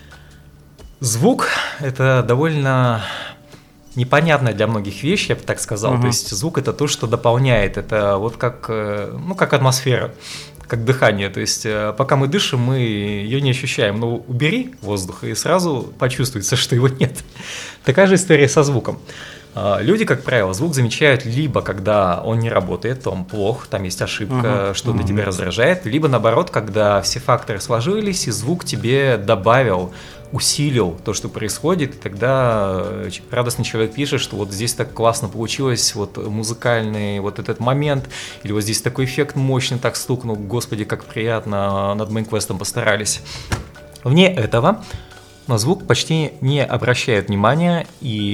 Звук — это довольно непонятная для многих вещь, я бы так сказал. То есть звук — это то, что дополняет, это вот как атмосфера. Как дыхание, то есть пока мы дышим, мы ее не ощущаем, но убери воздух и сразу почувствуется, что его нет. Такая же история со звуком. Люди, как правило, звук замечают либо когда он не работает, он плох, там есть ошибка, что-то тебя раздражает, либо наоборот, когда все факторы сложились и звук тебе добавил, усилил то, что происходит, и тогда радостный человек пишет, что вот здесь так классно получилось, вот музыкальный вот этот момент, или вот здесь такой эффект мощный так стукнул, господи, как приятно, над моим квестом постарались. Вне этого на звук почти не обращают внимания,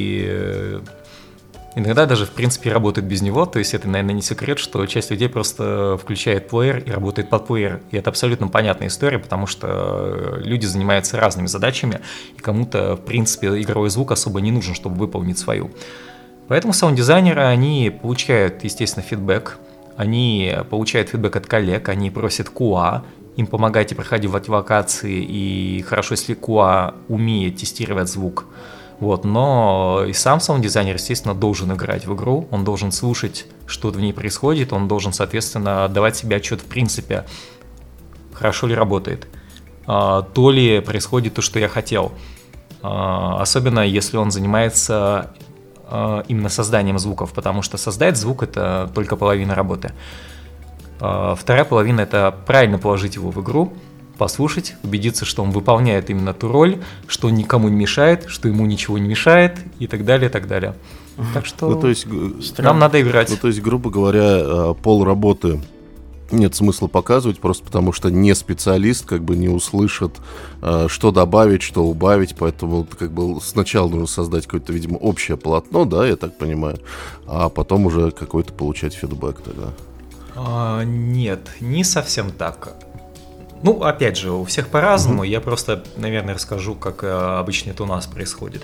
и иногда даже, в принципе, работают без него, то есть это, наверное, не секрет, что часть людей просто включает плеер и работает под плеер, и это абсолютно понятная история, потому что люди занимаются разными задачами, и кому-то, в принципе, игровой звук особо не нужен, чтобы выполнить свою. Поэтому саунд-дизайнеры, они получают, естественно, фидбэк, они получают фидбэк от коллег, они просят QA, им помогайте проходить локации, и хорошо, если QA умеет тестировать звук. Вот, но и сам саунд-дизайнер, естественно, должен играть в игру, он должен слушать, что в ней происходит, он должен, соответственно, давать себе отчет в принципе, хорошо ли работает, то ли происходит то, что я хотел. Особенно если он занимается именно созданием звуков, потому что создать звук — это только половина работы. Вторая половина — это правильно положить его в игру, послушать, убедиться, что он выполняет именно ту роль, что он никому не мешает, что ему ничего не мешает и так далее, и так далее. Так что то есть, нам надо играть. То есть, грубо говоря, пол работы нет смысла показывать, просто потому что не специалист как бы не услышит, что добавить, что убавить, поэтому как бы сначала нужно создать какое-то, видимо, общее полотно, да, я так понимаю, а потом уже какой-то получать фидбэк тогда. Нет, не совсем так. Ну, опять же, у всех по-разному, я просто, наверное, расскажу, как обычно это у нас происходит.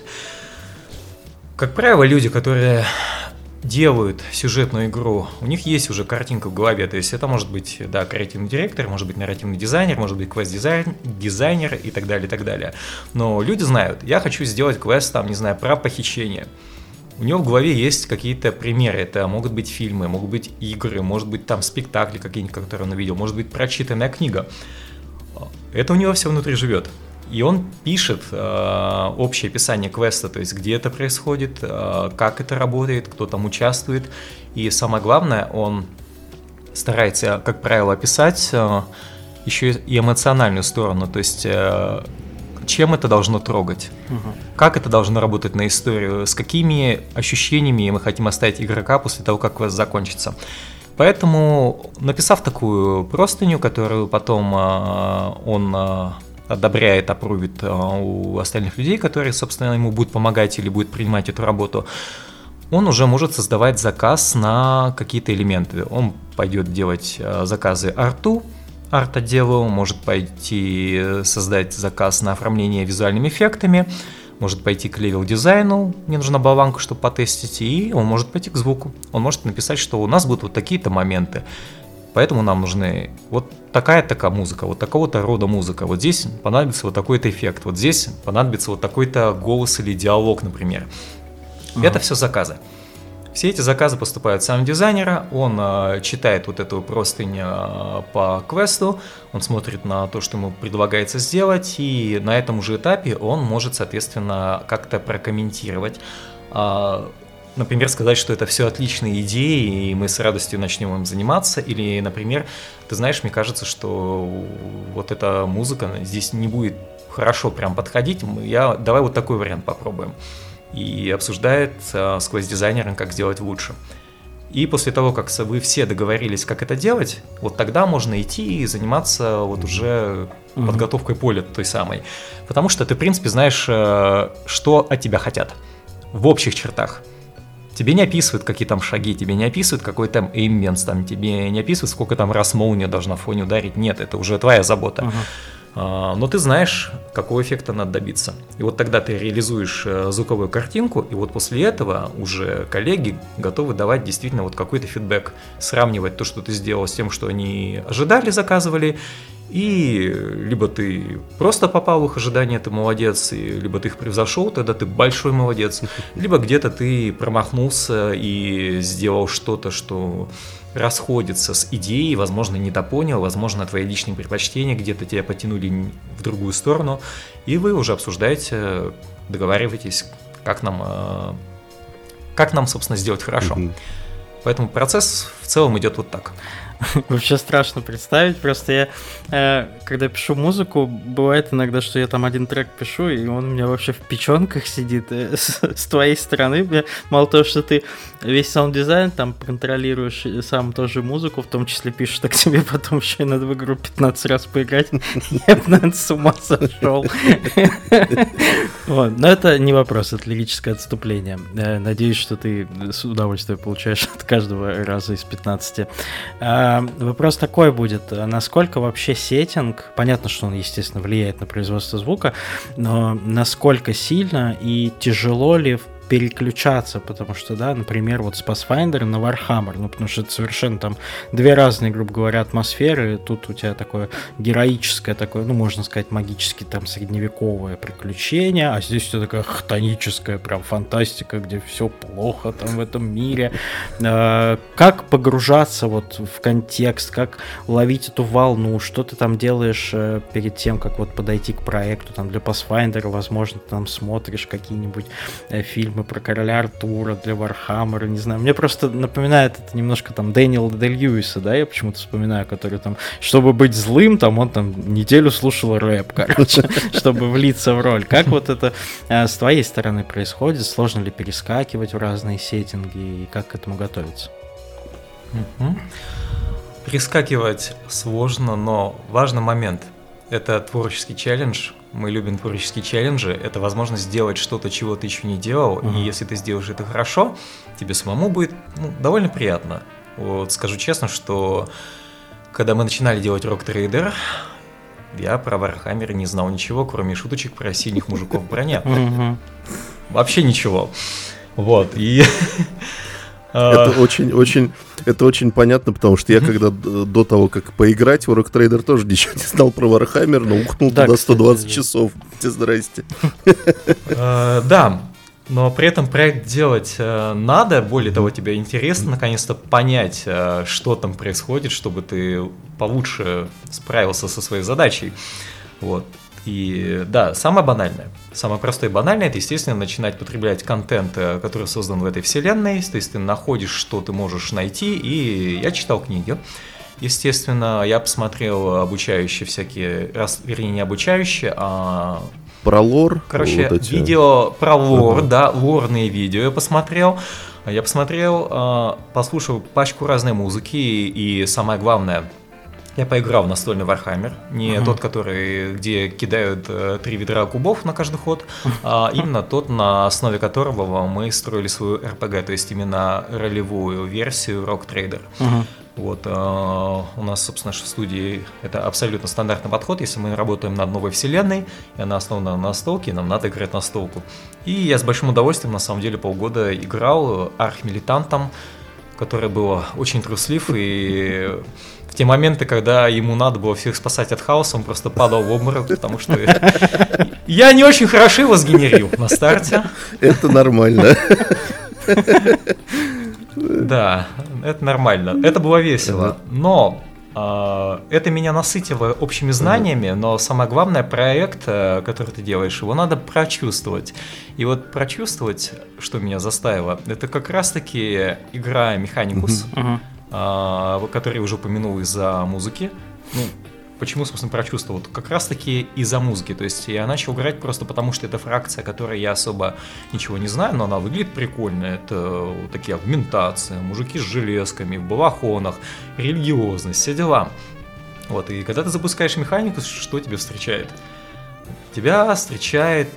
Как правило, люди, которые делают сюжетную игру, у них есть уже картинка в голове, то есть это может быть, да, креативный директор, может быть нарративный дизайнер, может быть квест-дизайнер и так далее, и так далее. Но люди знают, я хочу сделать квест, там, не знаю, про похищение. У него в голове есть какие-то примеры, это могут быть фильмы, могут быть игры, может быть там спектакли какие-нибудь, которые он увидел, может быть прочитанная книга. Это у него все внутри живет. И он пишет общее описание квеста, то есть где это происходит, как это работает, кто там участвует. И самое главное, он старается, как правило, описать еще и эмоциональную сторону, то есть чем это должно трогать, как это должно работать на историю, с какими ощущениями мы хотим оставить игрока после того, как квест закончится. Поэтому, написав такую простыню, которую потом он одобряет, апрувит у остальных людей, которые, собственно, ему будут помогать или будут принимать эту работу, он уже может создавать заказ на какие-то элементы. Он пойдет делать заказы арт-отделу, может пойти создать заказ на оформление визуальными эффектами, может пойти к левел-дизайну, мне нужна болванка, чтобы потестить, и он может пойти к звуку. Он может написать, что у нас будут вот такие-то моменты, поэтому нам нужны вот такая-то музыка, вот такого-то рода музыка, вот здесь понадобится вот такой-то эффект, вот здесь понадобится вот такой-то голос или диалог, например. Это все заказы. Все эти заказы поступают в саунд-дизайнера, он читает вот эту простынь по квесту, он смотрит на то, что ему предлагается сделать, и на этом уже этапе он может, соответственно, как-то прокомментировать. Например, сказать, что это все отличные идеи, и мы с радостью начнем им заниматься. Или, например, ты знаешь, мне кажется, что вот эта музыка здесь не будет хорошо прям подходить, давай вот такой вариант попробуем. И обсуждает сквозь дизайнера, как сделать лучше. И после того, как вы все договорились, как это делать, вот тогда можно идти и заниматься вот уже подготовкой поля той самой. Потому что ты, в принципе, знаешь, что от тебя хотят в общих чертах. Тебе не описывают, какие там шаги, тебе не описывают, какой там эймменс, там, тебе не описывают, сколько там раз молния должна в фоне ударить. Нет, это уже твоя забота. Но ты знаешь, какого эффекта надо добиться. И вот тогда ты реализуешь звуковую картинку, и вот после этого уже коллеги готовы давать действительно вот какой-то фидбэк, сравнивать то, что ты сделал, с тем, что они ожидали, заказывали, и либо ты просто попал в их ожидания, ты молодец, либо ты их превзошел, тогда ты большой молодец, либо где-то ты промахнулся и сделал что-то, что расходится с идеей, возможно, недопонял, возможно, твои личные предпочтения где-то тебя потянули в другую сторону, и вы уже обсуждаете, договариваетесь, как нам, собственно, сделать хорошо. Поэтому процесс в целом идет вот так. Вообще страшно представить, просто я, когда пишу музыку, бывает иногда, что я там один трек пишу, и он у меня вообще в печенках сидит с твоей стороны. Мало того, что ты весь саунд-дизайн там контролируешь, сам тоже музыку, в том числе пишешь, так тебе потом еще и надо в игру 15 раз поиграть. Я бы, наверное, с ума сошел. Но это не вопрос, это лирическое отступление. Надеюсь, что ты с удовольствием получаешь от каждого раза из 15. Вопрос такой будет, насколько вообще сеттинг, понятно, что он, естественно, влияет на производство звука, но насколько сильно и тяжело ли переключаться, потому что, да, например, вот с Pathfinder на Warhammer, потому что это совершенно там две разные, грубо говоря, атмосферы, тут у тебя такое героическое, такое, можно сказать, магически там средневековое приключение, а здесь у тебя такая хтоническая прям фантастика, где все плохо там в этом мире. Как погружаться вот в контекст, как ловить эту волну, что ты там делаешь перед тем, как вот подойти к проекту, там для Pathfinder, возможно, ты там смотришь какие-нибудь фильмы про короля Артура для Вархаммера, не знаю. Мне просто напоминает это немножко там Дэниела Дэ-Льюиса, да, я почему-то вспоминаю, который там, чтобы быть злым, там он там неделю слушал рэп, короче, чтобы влиться в роль. Как вот это с твоей стороны происходит? Сложно ли перескакивать в разные сеттинги и как к этому готовиться? Перескакивать сложно, но важный момент. Это творческий челлендж. Мы любим творческие челленджи. Это возможность сделать что-то, чего ты еще не делал. И если ты сделаешь это хорошо, тебе самому будет довольно приятно. Вот скажу честно, что когда мы начинали делать Rock Trader, я про Warhammer не знал ничего, кроме шуточек про синих мужиков в броне. Вообще ничего. Вот. И это очень понятно, потому что я когда до того, как поиграть в Rock Trader, тоже ничего не знал про Warhammer, но ухнул туда 120 часов. Здрасте. Да, но при этом проект делать надо, более того, тебе интересно наконец-то понять, что там происходит, чтобы ты получше справился со своей задачей. Вот. И да, самое простое и банальное, это, естественно, начинать потреблять контент, который создан в этой вселенной, то есть ты находишь, что ты можешь найти, и я читал книги. Естественно, я посмотрел обучающие всякие, вернее, не обучающие, а... Про лор? Короче, вот видео про лор, да, лорные видео я посмотрел. Я посмотрел, послушал пачку разной музыки, и самое главное... Я поиграл в настольный Warhammer, не тот, который, где кидают 3 ведра кубов на каждый ход, а именно тот, на основе которого мы строили свою RPG, то есть именно ролевую версию Rock Trader. Вот, у нас, собственно, в студии это абсолютно стандартный подход. Если мы работаем над новой вселенной, и она основана на настолке, нам надо играть настолку. И я с большим удовольствием, на самом деле, полгода играл архмилитантом, который был очень труслив, и в те моменты, когда ему надо было всех спасать от хаоса, он просто падал в обморок, потому что я не очень хорошо его сгенерил на старте. Это нормально. Да, это нормально. Это было весело. Но это меня насытило общими знаниями, но самое главное, проект, который ты делаешь, его надо прочувствовать. И вот прочувствовать, что меня заставило, это как раз-таки игра Mechanicus, который я уже упомянул из-за музыки. Ну, почему, собственно, прочувствовал? Как раз-таки из-за музыки. То есть я начал играть просто потому, что это фракция, которой я особо ничего не знаю, но она выглядит прикольно. Это вот такие агментации, мужики с железками, в балахонах, религиозность, все дела. Вот, и когда ты запускаешь механику, что тебя встречает? Тебя встречает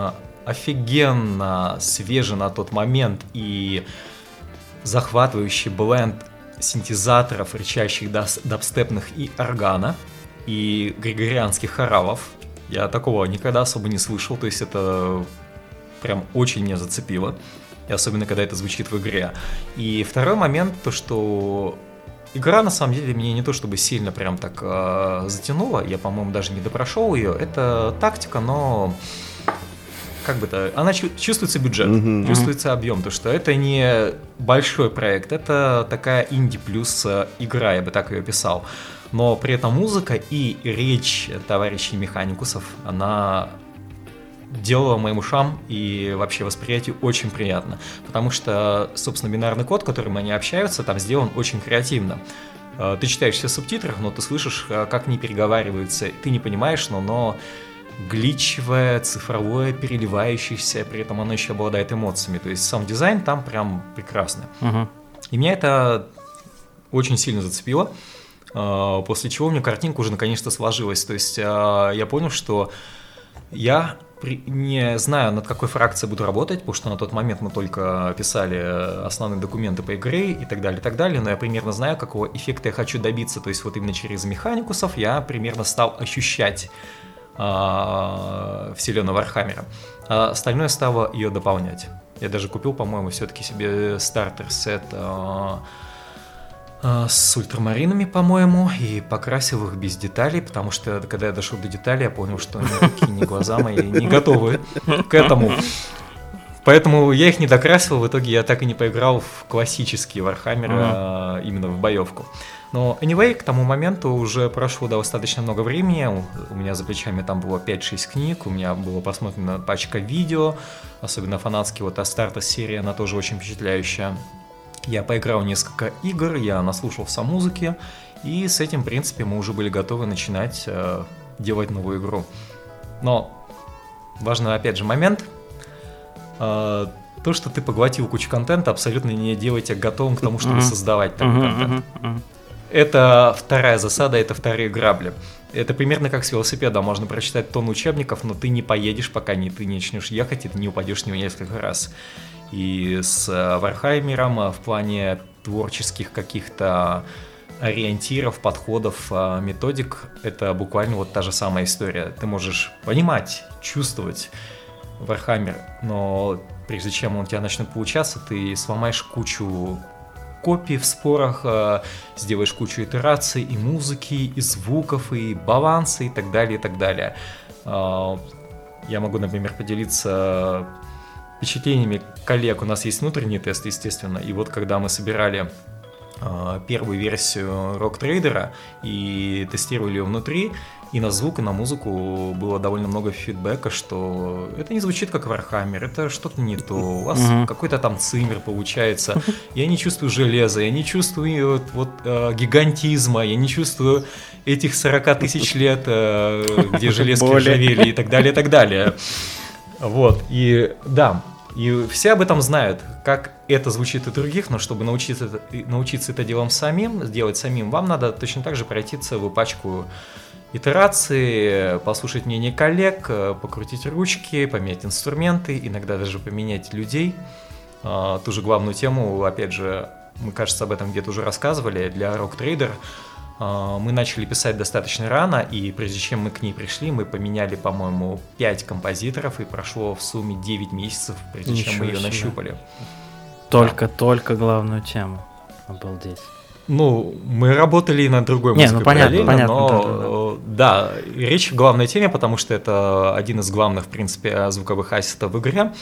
офигенно свежий на тот момент и захватывающий бленд синтезаторов, рычащих дабстепных и органа, и григорианских хоралов. Я такого никогда особо не слышал, то есть это прям очень меня зацепило, и особенно когда это звучит в игре. И второй момент, то что игра на самом деле меня не то чтобы сильно прям так затянула, я, по-моему, даже не допрошел ее, это тактика, но как бы-то, она чувствуется бюджет, чувствуется объем, то что это не большой проект, это такая инди плюс игра, я бы так ее описал. Но при этом музыка и речь товарищей механикусов, она делала моим ушам и вообще восприятию очень приятно. Потому что, собственно, бинарный код, которым они общаются, там сделан очень креативно. Ты читаешь все субтитры, но ты слышишь, как они переговариваются, ты не понимаешь, но гличевое, цифровое, переливающееся, при этом оно еще обладает эмоциями. То есть сам дизайн там прям прекрасный. И меня это очень сильно зацепило, после чего у меня картинка уже наконец-то сложилась. То есть я понял, что я не знаю, над какой фракцией буду работать, потому что на тот момент мы только писали основные документы по игре и так далее, но я примерно знаю, какого эффекта я хочу добиться. То есть вот именно через механикусов я примерно стал ощущать вселенную Вархаммера. А остальное стало ее дополнять. Я даже купил, по-моему, все-таки себе стартер-сет с ультрамаринами, по-моему, и покрасил их без деталей, потому что, когда я дошел до деталей, я понял, что ни руки, ни глаза мои не готовы к этому. Поэтому я их не докрасил, в итоге я так и не поиграл в классический Warhammer, именно в боевку. Но anyway, к тому моменту уже прошло достаточно много времени, у меня за плечами там было 5-6 книг, у меня было посмотрено пачка видео, особенно фанатские, вот Астартес серия, она тоже очень впечатляющая. Я поиграл несколько игр, я наслушался музыки, и с этим, в принципе, мы уже были готовы начинать делать новую игру. Но важный, опять же, момент, то, что ты поглотил кучу контента, абсолютно не делает тебя готовым к тому, чтобы создавать такой контент. Это вторая засада, это вторые грабли. Это примерно как с велосипедом. Можно прочитать тонну учебников, но ты не поедешь, пока ты не начнешь ехать, и ты не упадешь с него несколько раз. И с Вархаммером в плане творческих каких-то ориентиров, подходов, методик, это буквально вот та же самая история. Ты можешь понимать, чувствовать Вархаммер, но прежде чем он у тебя начнет получаться, ты сломаешь кучу копий в спорах, сделаешь кучу итераций и музыки, и звуков, и баланса, и так далее, и так далее. Я могу, например, поделиться впечатлениями коллег. У нас есть внутренний тест, естественно, и вот когда мы собирали первую версию Rock Trader и тестировали ее внутри, и на звук, и на музыку было довольно много фидбэка, что это не звучит как Warhammer, это что-то не то, у вас какой-то там циммер получается, я не чувствую железа, я не чувствую гигантизма, я не чувствую этих 40 тысяч лет, где железки ржавели и так далее, и так далее. Вот, и да, и все об этом знают, как это звучит у других, но чтобы научиться это делом самим, сделать самим, вам надо точно так же пройти целую пачку итерации, послушать мнение коллег, покрутить ручки, поменять инструменты, иногда даже поменять людей. Ту же главную тему, опять же, мы, кажется, об этом где-то уже рассказывали, для Rock Trader мы начали писать достаточно рано, и прежде чем мы к ней пришли, мы поменяли, по-моему, 5 композиторов, и прошло в сумме 9 месяцев, прежде чем мы ее нащупали. Только главную тему. Обалдеть. Ну, мы работали и над другой музыкой понятно, но да, речь о главной теме, потому что это один из главных, в принципе, звуковых ассетов в игре.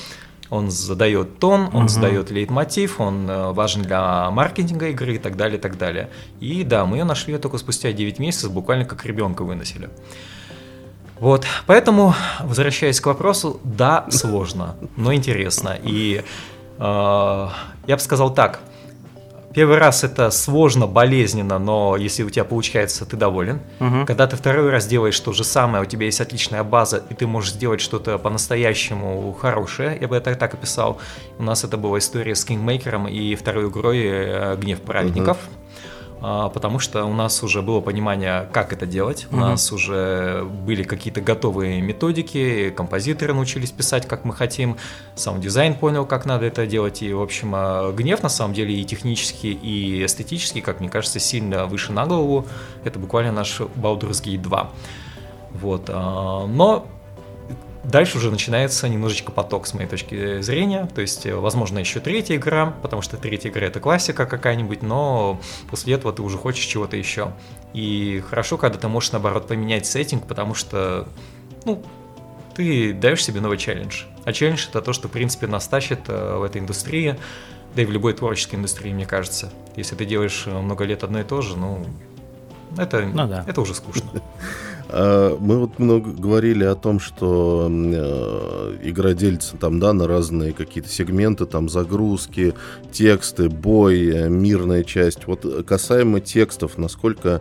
Он задает тон, он задает лейтмотив, он важен для маркетинга игры и так далее, и так далее. И да, мы ее нашли только спустя 9 месяцев, буквально как ребенка выносили. Вот, поэтому, возвращаясь к вопросу, да, сложно, но интересно. И я бы сказал так, первый раз это сложно, болезненно, но если у тебя получается, ты доволен. Когда ты второй раз делаешь то же самое, у тебя есть отличная база, и ты можешь сделать что-то по-настоящему хорошее, я бы это так описал. У нас это была история с Kingmaker и второй игрой «Гнев праведников». Потому что у нас уже было понимание, как это делать, у нас уже были какие-то готовые методики, композиторы научились писать, как мы хотим, саунд-дизайн понял, как надо это делать, и, в общем, «Гнев» на самом деле и технически, и эстетически, как мне кажется, сильно выше на голову, это буквально наш Baldur's Gate 2. Вот, но дальше уже начинается немножечко поток, с моей точки зрения, то есть, возможно, еще третья игра, потому что третья игра — это классика какая-нибудь, но после этого ты уже хочешь чего-то еще. И хорошо, когда ты можешь, наоборот, поменять сеттинг, потому что, ты даешь себе новый челлендж. А челлендж — это то, что, в принципе, нас тащит в этой индустрии, да и в любой творческой индустрии, мне кажется. Если ты делаешь много лет одно и то же, это уже скучно. Мы вот много говорили о том, что игра делится там, да, на разные какие-то сегменты, там загрузки, тексты, бой, мирная часть. Вот касаемо текстов, насколько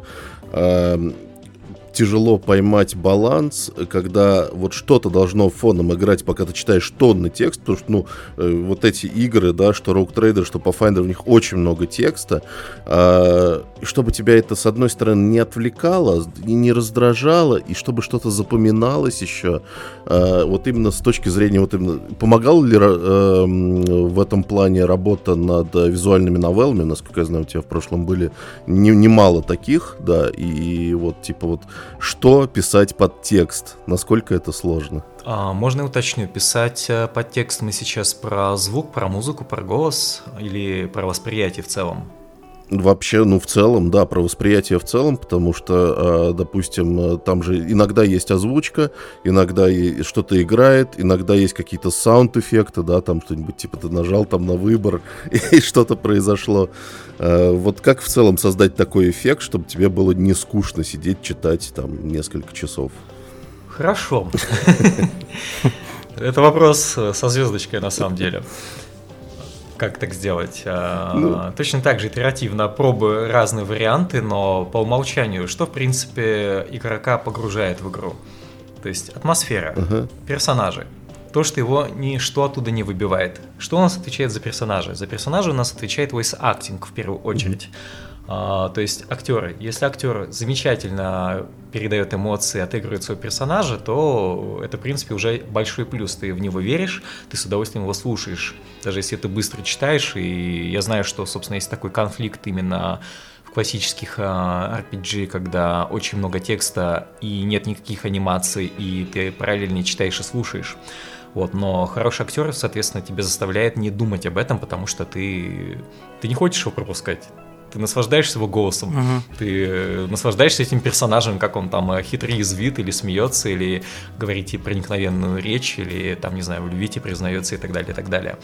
тяжело поймать баланс, когда вот что-то должно фоном играть, пока ты читаешь тонны текста, потому что, вот эти игры, да, что Rogue Trader, что Pathfinder, в них очень много текста, чтобы тебя это, с одной стороны, не отвлекало, не раздражало, и чтобы что-то запоминалось еще, вот именно с точки зрения, вот именно, помогала ли в этом плане работа над визуальными новеллами? Насколько я знаю, у тебя в прошлом были немало таких, да, и вот, типа, вот что писать под текст? Насколько это сложно? Можно я уточню, писать под текст мы сейчас про звук, про музыку, про голос или про восприятие в целом? Вообще, в целом, да, про восприятие в целом, потому что, допустим, там же иногда есть озвучка, иногда что-то играет, иногда есть какие-то саунд-эффекты, да, там что-нибудь типа ты нажал там на выбор и что-то произошло. Вот как в целом создать такой эффект, чтобы тебе было не скучно сидеть, читать там несколько часов? Хорошо. Это вопрос со звездочкой на самом деле. Как так сделать? Точно так же итеративно пробую разные варианты, но по умолчанию, что в принципе игрока погружает в игру? То есть атмосфера, персонажи. То, что его ничто оттуда не выбивает. Что у нас отвечает за персонажи? За персонажи у нас отвечает voice acting в первую очередь. То есть актеры. Если актер замечательно передает эмоции, отыгрывает своего персонажа, то это, в принципе, уже большой плюс. Ты в него веришь, ты с удовольствием его слушаешь. Даже если ты быстро читаешь, и я знаю, что, собственно, есть такой конфликт именно в классических RPG, когда очень много текста и нет никаких анимаций, и ты параллельно читаешь и слушаешь. Вот, но хороший актер, соответственно, тебя заставляет не думать об этом, потому что ты не хочешь его пропускать. Ты наслаждаешься его голосом, ты наслаждаешься этим персонажем, как он там хитро язвит или смеется, или говорит проникновенную речь, или там, не знаю, в любви признается и так далее, и так далее.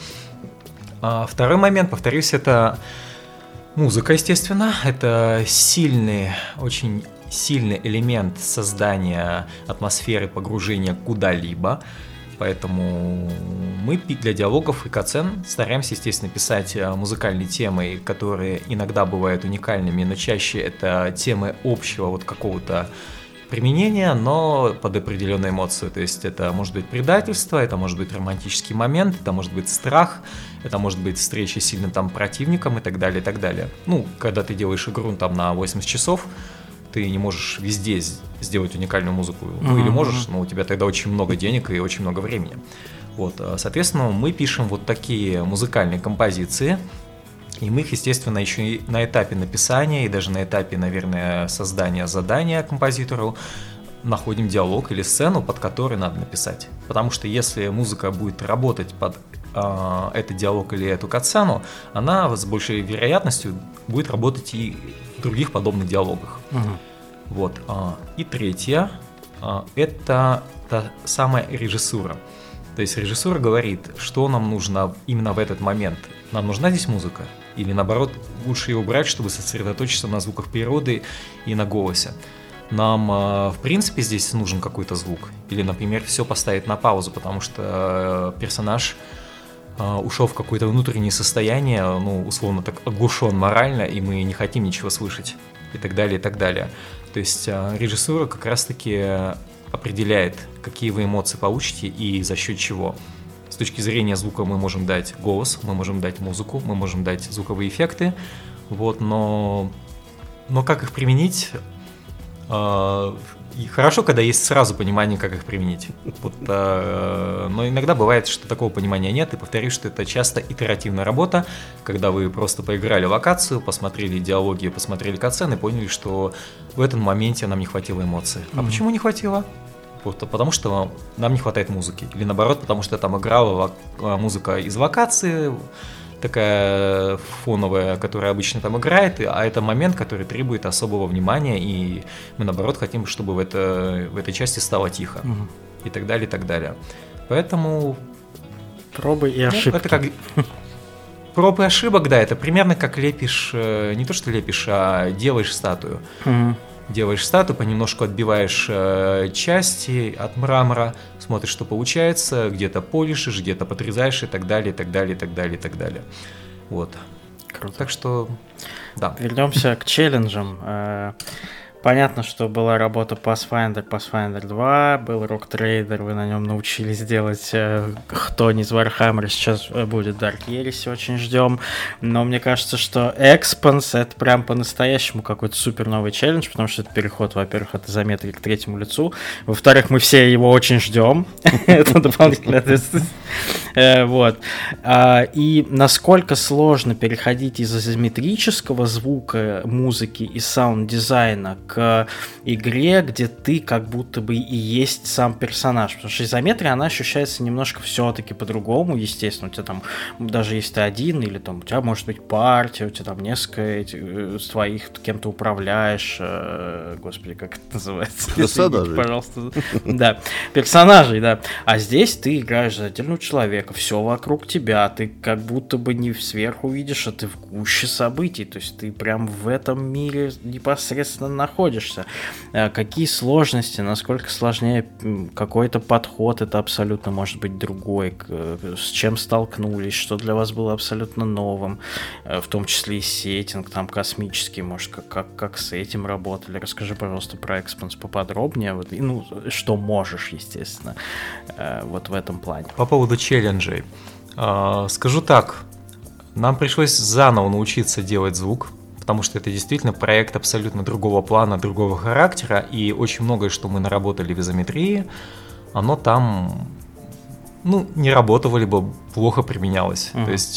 Второй момент, повторюсь, это музыка, естественно. Это сильный, очень сильный элемент создания атмосферы погружения куда-либо. Поэтому мы для диалогов и катсцен стараемся, естественно, писать музыкальные темы, которые иногда бывают уникальными, но чаще это темы общего вот какого-то применения, но под определенную эмоцию. То есть это может быть предательство, это может быть романтический момент, это может быть страх, это может быть встреча с сильным там противником и так далее, и так далее. Когда ты делаешь игру там на 80 часов, ты не можешь везде сделать уникальную музыку. Или можешь, но у тебя тогда очень много денег и очень много времени. Вот, соответственно, мы пишем вот такие музыкальные композиции, и мы их, естественно, еще и на этапе написания, и даже на этапе, наверное, создания задания композитору находим диалог или сцену, под которой надо написать. Потому что если музыка будет работать под этот диалог или эту катсцену, она с большей вероятностью будет работать и в других подобных диалогах. Вот. И третье, это та самая режиссура. То есть режиссер говорит, что нам нужно именно в этот момент. Нам нужна здесь музыка? Или наоборот, лучше ее убрать, чтобы сосредоточиться на звуках природы и на голосе? Нам, в принципе, здесь нужен какой-то звук? Или, например, все поставить на паузу, потому что персонаж ушел в какое-то внутреннее состояние, ну, условно так, оглушен морально, и мы не хотим ничего слышать, и так далее, и так далее. То есть режиссура как раз-таки определяет, какие вы эмоции получите и за счет чего. С точки зрения звука мы можем дать голос, мы можем дать музыку, мы можем дать звуковые эффекты, вот, но как их применить? И хорошо, когда есть сразу понимание, как их применить. Вот, но иногда бывает, что такого понимания нет, и повторюсь, что это часто итеративная работа, когда вы просто поиграли локацию, посмотрели диалоги, посмотрели катсцены и поняли, что в этом моменте нам не хватило эмоций. А почему не хватило? Потому что нам не хватает музыки. Или наоборот, потому что там играла музыка из локации, такая фоновая, которая обычно там играет, а это момент, который требует особого внимания, и мы наоборот хотим, чтобы в этой части стало тихо. И так далее, и так далее. Поэтому... Пробы и ошибки. Это как... Пробы и ошибок, да, это примерно как лепишь, не то что лепишь, а делаешь статую. Делаешь статую, понемножку отбиваешь части от мрамора, смотришь, что получается, где-то полишишь, где-то подрезаешь и так далее, и так далее, и так далее, и так далее. Вот. Круто. Так что, да. Вернемся к челленджам. Понятно, что была работа Pathfinder 2, был Rock Trader, вы на нем научились делать кто не из Warhammer, сейчас будет Dark Heresy, очень ждем. Но мне кажется, что Expanse это прям по-настоящему какой-то супер новый челлендж, потому что это переход, во-первых, от изометрии к третьему лицу, во-вторых, мы все его очень ждем, это дополнительная ответственность. Вот. И насколько сложно переходить из изометрического звука, музыки и саунд-дизайна к игре, где ты как будто бы и есть сам персонаж. Потому что изометрия, она ощущается немножко все-таки по-другому, естественно. У тебя там, даже если ты один, или там у тебя может быть партия, у тебя там несколько твоих, кем ты управляешь, господи, как это называется? Персонажей. Пожалуйста. Да, персонажей, да. А здесь ты играешь за отдельного человека, все вокруг тебя, ты как будто бы не сверху видишь, а ты в гуще событий, то есть ты прям в этом мире непосредственно находишься. Какие сложности, насколько сложнее какой-то подход, это абсолютно может быть другой, с чем столкнулись, что для вас было абсолютно новым, в том числе и сеттинг, там космический, может, как с этим работали. Расскажи, пожалуйста, про Expanse поподробнее, вот, и, ну, что можешь, естественно, вот в этом плане. По поводу челленджей. Скажу так, нам пришлось заново научиться делать звук, потому что это действительно проект абсолютно другого плана, другого характера, и очень многое, что мы наработали в изометрии, оно там, ну, не работало, либо плохо применялось. То есть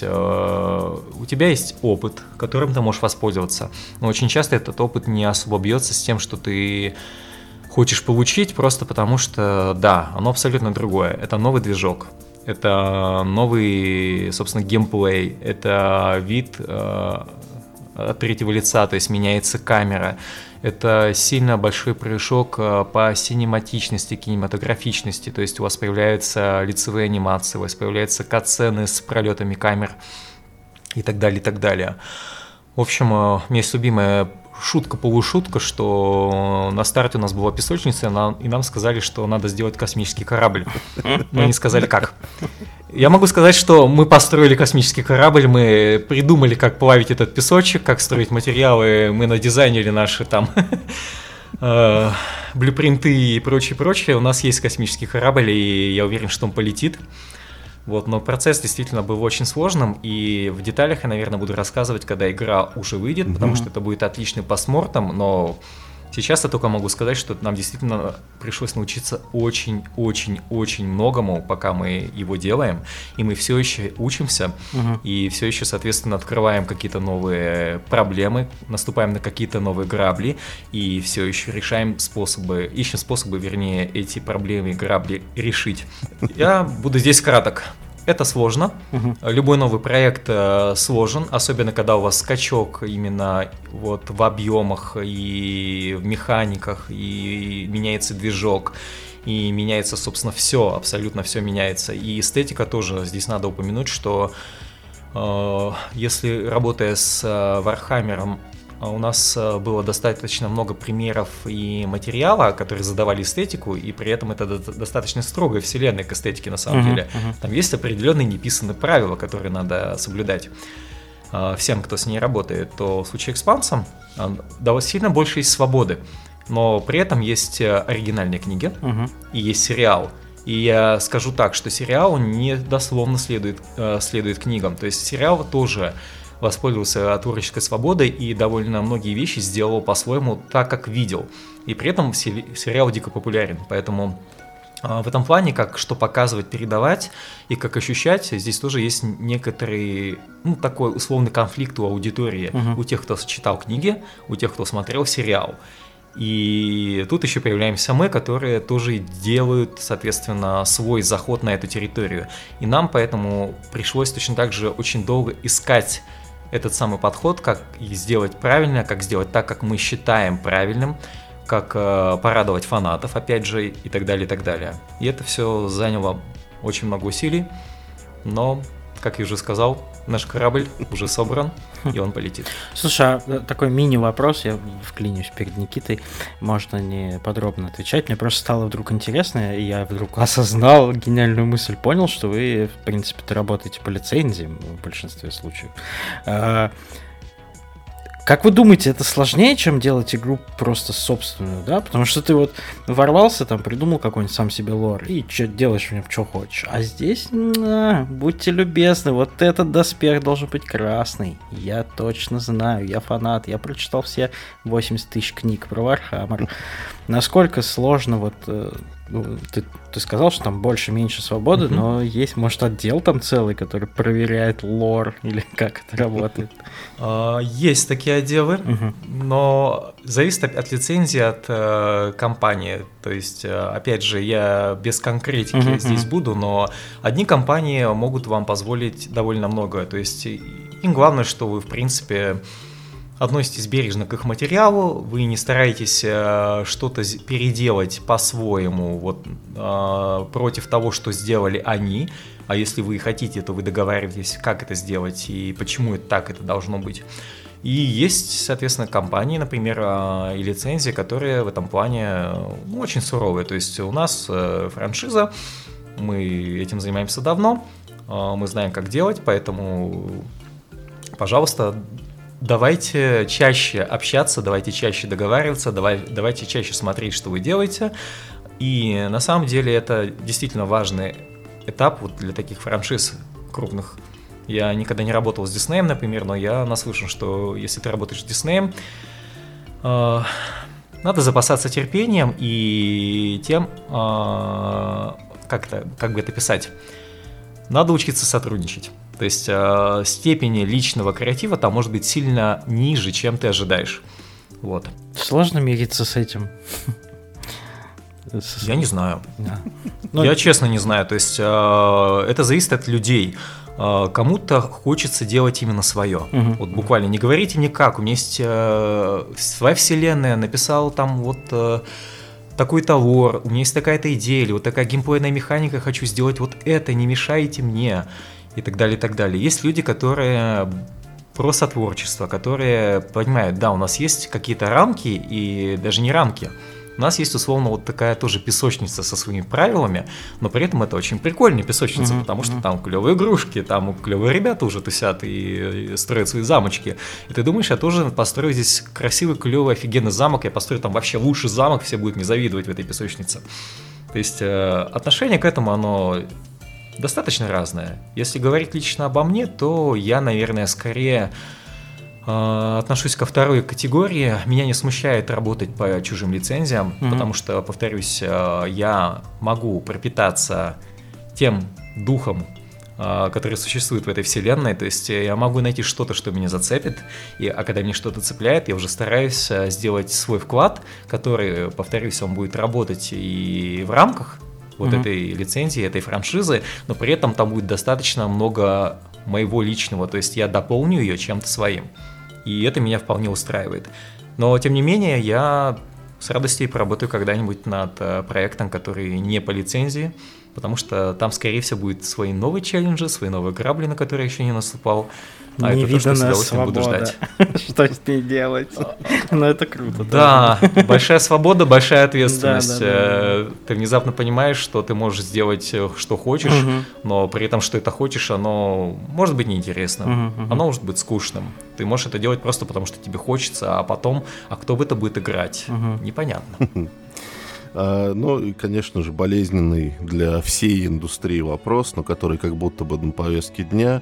у тебя есть опыт, которым ты можешь воспользоваться, но очень часто этот опыт не особо бьется с тем, что ты хочешь получить, просто потому что, да, оно абсолютно другое. Это новый движок, это новый, собственно, геймплей, это вид от третьего лица, то есть меняется камера. Это сильно большой прыжок по синематичности, кинематографичности, то есть у вас появляются лицевые анимации, у вас появляются катсцены с пролетами камер и так далее, и так далее. В общем, у меня есть любимая шутка-полушутка, что на старте у нас была песочница, и нам сказали, что надо сделать космический корабль. Но не сказали как. Я могу сказать, что мы построили космический корабль, мы придумали, как плавить этот песочек, как строить материалы, мы надизайнили наши там блюпринты и прочее. У нас есть космический корабль, и я уверен, что он полетит. Вот, но процесс действительно был очень сложным, и в деталях я, наверное, буду рассказывать, когда игра уже выйдет, потому что это будет отличный постмортом, но сейчас я только могу сказать, что нам действительно пришлось научиться очень-очень-очень многому, пока мы его делаем, и мы все еще учимся, и все еще, соответственно, открываем какие-то новые проблемы, наступаем на какие-то новые грабли, и все еще ищем способы, вернее, эти проблемы и грабли решить. Я буду здесь краток. Это сложно. Любой новый проект сложен, особенно когда у вас скачок именно вот в объемах и в механиках, и меняется движок, и меняется, собственно, все, абсолютно все меняется. И эстетика тоже, здесь надо упомянуть, что если работая с Warhammer'ом, у нас было достаточно много примеров и материала, которые задавали эстетику, и при этом это достаточно строгая вселенная к эстетике на самом деле. Там есть определенные неписанные правила, которые надо соблюдать всем, кто с ней работает. То в случае экспансом довольно сильно больше есть свободы, но при этом есть оригинальные книги и есть сериал. И я скажу так, что сериал не дословно следует книгам, то есть сериал тоже воспользовался творческой свободой и довольно многие вещи сделал по-своему так, как видел. И при этом сериал дико популярен, поэтому в этом плане, как что показывать, передавать и как ощущать, здесь тоже есть некоторый, такой условный конфликт у аудитории, у тех, кто читал книги, у тех, кто смотрел сериал. И тут еще появляемся мы, которые тоже делают, соответственно, свой заход на эту территорию. И нам поэтому пришлось точно так же очень долго искать этот самый подход, как сделать правильно, как сделать так, как мы считаем правильным, как порадовать фанатов, опять же, и так далее, и так далее. И это все заняло очень много усилий, но, как я уже сказал, наш корабль уже собран, и он полетит. Слушай, а такой мини-вопрос, я вклинюсь перед Никитой, можно не подробно отвечать, мне просто стало вдруг интересно, и я вдруг осознал гениальную мысль, понял, что вы, в принципе-то, работаете по лицензиям в большинстве случаев. Как вы думаете, это сложнее, чем делать игру просто собственную, да? Потому что ты вот ворвался, там, придумал какой-нибудь сам себе лор, и делаешь в нем что хочешь. А здесь, будьте любезны, вот этот доспех должен быть красный. Я точно знаю, я фанат, я прочитал все 80 тысяч книг про Warhammer. Насколько сложно вот... Ты сказал, что там больше-меньше свободы, но есть, может, отдел там целый, который проверяет лор, или как это работает? Есть такие отделы, но зависит от лицензии, от компании. То есть, опять же, я без конкретики здесь буду, но одни компании могут вам позволить довольно много. То есть, им главное, что вы, в принципе... относитесь бережно к их материалу, вы не стараетесь что-то переделать по-своему против того, что сделали они, а если вы хотите, то вы договариваетесь, как это сделать и почему это должно быть. И есть, соответственно, компании, например, и лицензии, которые в этом плане очень суровые. То есть у нас франшиза, мы этим занимаемся давно, мы знаем, как делать, поэтому, пожалуйста, давайте чаще общаться, давайте чаще договариваться, давайте чаще смотреть, что вы делаете. И на самом деле это действительно важный этап вот для таких франшиз крупных. Я никогда не работал с Диснеем, например, но я наслышан, что если ты работаешь с Диснеем, надо запасаться терпением и тем, как бы это писать, надо учиться сотрудничать. То есть степень личного креатива там может быть сильно ниже, чем ты ожидаешь. Вот. Сложно мириться с этим? Я не знаю. Я честно не знаю. То есть это зависит от людей. Кому-то хочется делать именно свое. Вот буквально не говорите мне как. У меня есть своя вселенная, написал там вот... такой-то лор, у меня есть такая-то идея, или вот такая геймплейная механика, хочу сделать вот это, не мешайте мне, и так далее, и так далее. Есть люди, которые просто творчество, которые понимают, да, у нас есть какие-то рамки, и даже не рамки, у нас есть условно вот такая тоже песочница со своими правилами, но при этом это очень прикольная песочница, потому что там клевые игрушки, там клевые ребята уже тусят и строят свои замочки. И ты думаешь, я тоже построю здесь красивый, клевый, офигенный замок, я построю там вообще лучший замок, все будут мне завидовать в этой песочнице. То есть отношение к этому, оно достаточно разное. Если говорить лично обо мне, то я, наверное, скорее... отношусь ко второй категории. Меня не смущает работать по чужим лицензиям, потому что, повторюсь, я могу пропитаться тем духом, который существует в этой вселенной, то есть я могу найти что-то, что меня зацепит, а когда мне что-то цепляет, я уже стараюсь сделать свой вклад, который, повторюсь, он будет работать и в рамках вот этой лицензии, этой франшизы, но при этом там будет достаточно много моего личного, то есть я дополню ее чем-то своим. И это меня вполне устраивает. Но, тем не менее, я с радостью поработаю когда-нибудь над проектом, который не по лицензии, потому что там, скорее всего, будут свои новые челленджи, свои новые грабли, на которые я еще не наступал. А это то, что с удовольствием буду ждать. Что с ней делать? Ну, это круто. Да, большая свобода, большая ответственность. Ты внезапно понимаешь, что ты можешь сделать, что хочешь, но при этом, что это хочешь, оно может быть неинтересным, оно может быть скучным. Ты можешь это делать просто потому, что тебе хочется, а потом, а кто в это будет играть? Непонятно. Ну, и, конечно же, болезненный для всей индустрии вопрос, но который как будто бы на повестке дня,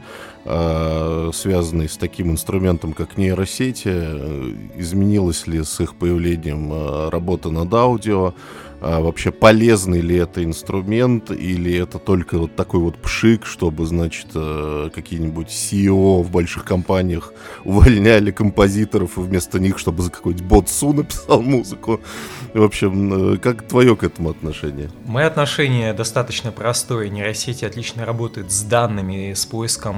связанный с таким инструментом, как нейросети. Изменилась ли с их появлением работа над аудио? Вообще полезный ли это инструмент, или это только вот такой вот пшик, чтобы, значит, какие-нибудь CEO в больших компаниях увольняли композиторов, и вместо них, чтобы за какой-нибудь бот-су написал музыку? В общем, как твое к этому отношение? Мое отношение достаточно простое. Нейросети отлично работают с данными, с поиском,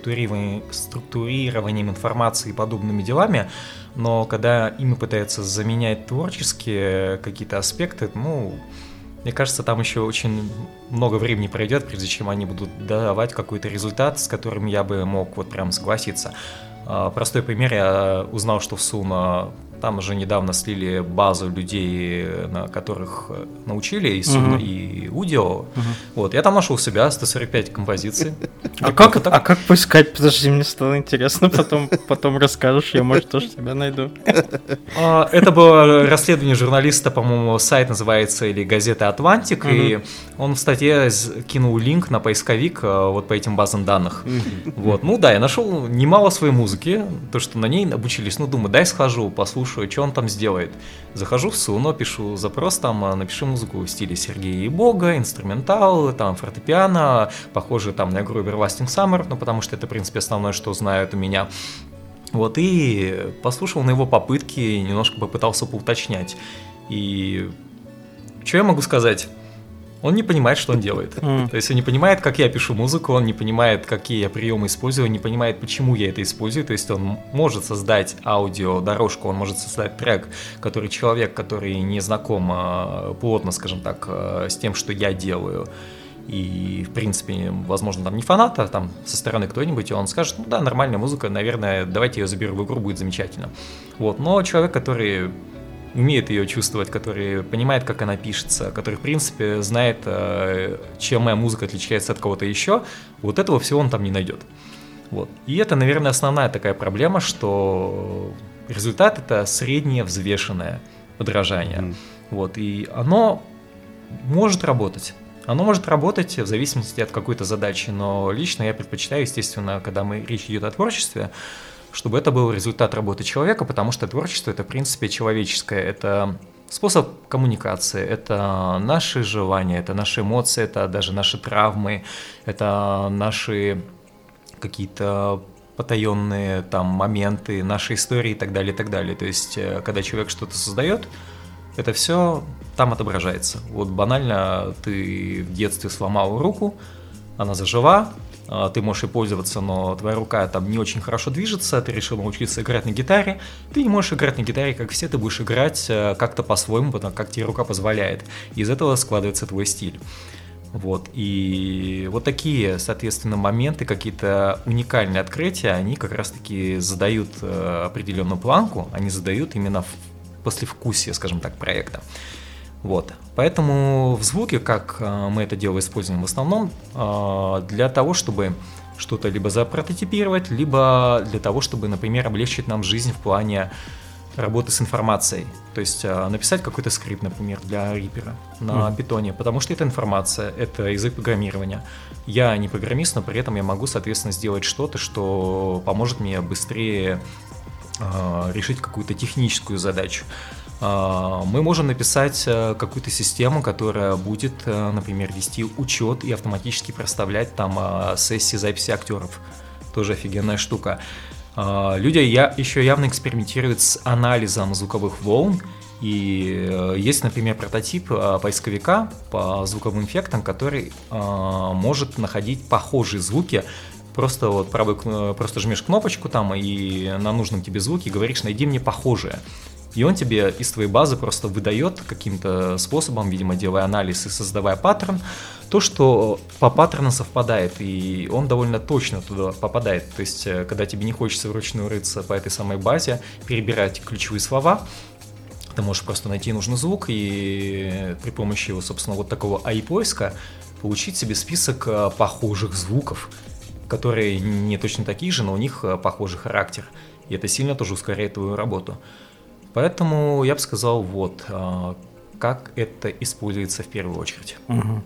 структурированием информации и подобными делами. Но когда ими пытаются заменять творческие какие-то аспекты, ну, мне кажется, там еще очень много времени пройдет, прежде чем они будут давать какой-то результат, с которым я бы мог вот прям согласиться. Простой пример, я узнал, что в Suno там уже недавно слили базу людей, на которых научили и Suno, и Udio. Вот, я там нашел себя, 145 композиций. А как поискать? Подожди, мне стало интересно, потом расскажешь, я, может, тоже тебя найду. Это было расследование журналиста, по-моему, сайт называется, или газета «Атлантик», и он в статье кинул линк на поисковик вот по этим базам данных. Вот, ну да, я нашел немало своей музыки, то, что на ней обучились, ну, думаю, дай схожу, послушаю, что он там сделает. Захожу в Suno, пишу запрос, там, напиши музыку в стиле Сергея Ебога, инструментал, там, фортепиано, похоже там на игру Everlasting Summer, ну, потому что это, в принципе, основное, что знают у меня. Вот, и послушал на его попытки, немножко попытался поуточнять. И что я могу сказать? Он не понимает, что он делает. То есть он не понимает, как я пишу музыку, он не понимает, какие я приемы использую, он не понимает, почему я это использую. То есть он может создать аудиодорожку, он может создать трек, который человек, который не знаком плотно, скажем так, с тем, что я делаю, и, в принципе, возможно, там не фанат, а там со стороны кто-нибудь, и он скажет, ну да, нормальная музыка, наверное, давайте ее заберу в игру, будет замечательно. Вот, но человек, который умеет ее чувствовать, который понимает, как она пишется, который, в принципе, знает, чем моя музыка отличается от кого-то еще, вот этого всего он там не найдет. Вот. И это, наверное, основная такая проблема, что результат — это среднее взвешенное подражание. Вот. И оно может работать. Оно может работать в зависимости от какой-то задачи, но лично я предпочитаю, естественно, когда речь идет о творчестве, чтобы это был результат работы человека, потому что творчество — это, в принципе, человеческое, это способ коммуникации, это наши желания, это наши эмоции, это даже наши травмы, это наши какие-то потаенные там моменты, наши истории и так далее, и так далее. То есть, когда человек что-то создает, это все там отображается. Вот банально ты в детстве сломал руку, она зажила, ты можешь ей пользоваться, но твоя рука там не очень хорошо движется, ты решил научиться играть на гитаре, ты не можешь играть на гитаре, как все, ты будешь играть как-то по-своему, потому как тебе рука позволяет. Из этого складывается твой стиль. Вот. И вот такие, соответственно, моменты, какие-то уникальные открытия, они как раз-таки задают определенную планку, они задают именно послевкусие, скажем так, проекта. Вот. Поэтому в звуке, как мы это дело используем в основном, для того, чтобы что-то либо запрототипировать, либо для того, чтобы, например, облегчить нам жизнь в плане работы с информацией. То есть написать какой-то скрипт, например, для Reaper на Python, потому что это информация, это язык программирования. Я не программист, но при этом я могу, соответственно, сделать что-то, что поможет мне быстрее решить какую-то техническую задачу. Мы можем написать какую-то систему, которая будет, например, вести учет и автоматически проставлять там сессии записи актеров. Тоже офигенная штука. Люди еще явно экспериментируют с анализом звуковых волн. И есть, например, прототип поисковика по звуковым эффектам, который может находить похожие звуки. Просто вот просто жмешь кнопочку там и на нужном тебе звуке говоришь: найди мне похожее. и он тебе из твоей базы просто выдает каким-то способом, видимо, делая анализ и создавая паттерн, то, что по паттерну совпадает, и он довольно точно туда попадает. То есть, когда тебе не хочется вручную рыться по этой самой базе, перебирать ключевые слова, ты можешь просто найти нужный звук и при помощи его, собственно, вот такого AI-поиска получить себе список похожих звуков, которые не точно такие же, но у них похожий характер. И это сильно тоже ускоряет твою работу. Поэтому я бы сказал, вот, как это используется в первую очередь. Угу.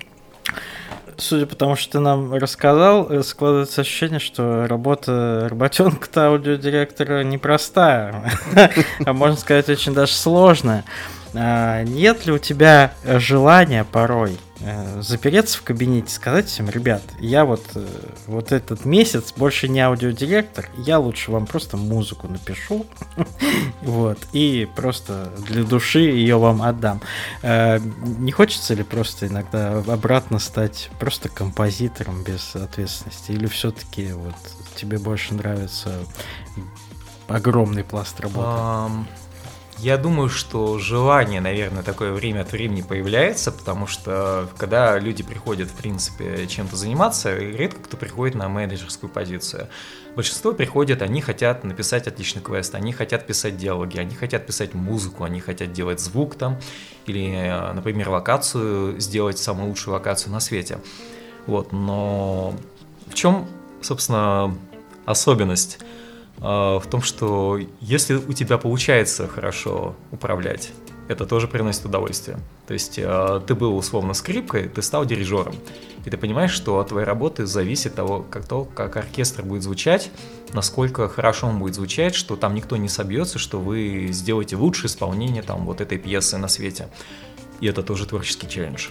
Судя по тому, что ты нам рассказал, складывается ощущение, что работенка-то аудиодиректора непростая, а можно сказать, очень даже сложная. Нет ли у тебя желания порой запереться в кабинете, сказать всем: ребят, я вот этот месяц больше не аудиодиректор, я лучше вам просто музыку напишу, вот, и просто для души ее вам отдам. Не хочется ли просто иногда обратно стать просто композитором без ответственности? Или все-таки вот тебе больше нравится огромный пласт работы? Я думаю, что желание, наверное, такое время от времени появляется, потому что когда люди приходят, в принципе, чем-то заниматься, редко кто приходит на менеджерскую позицию. Большинство приходят, они хотят написать отличный квест, они хотят писать диалоги, они хотят писать музыку, они хотят делать звук там, или, например, локацию, сделать самую лучшую локацию на свете. Вот, но в чем, собственно, особенность? В том, что если у тебя получается хорошо управлять, это тоже приносит удовольствие. То есть ты был условно скрипкой, ты стал дирижером. И ты понимаешь, что от твоей работы зависит того, как оркестр будет звучать, насколько хорошо он будет звучать, что там никто не собьется, что вы сделаете лучшее исполнение там, вот этой пьесы на свете. И это тоже творческий челлендж.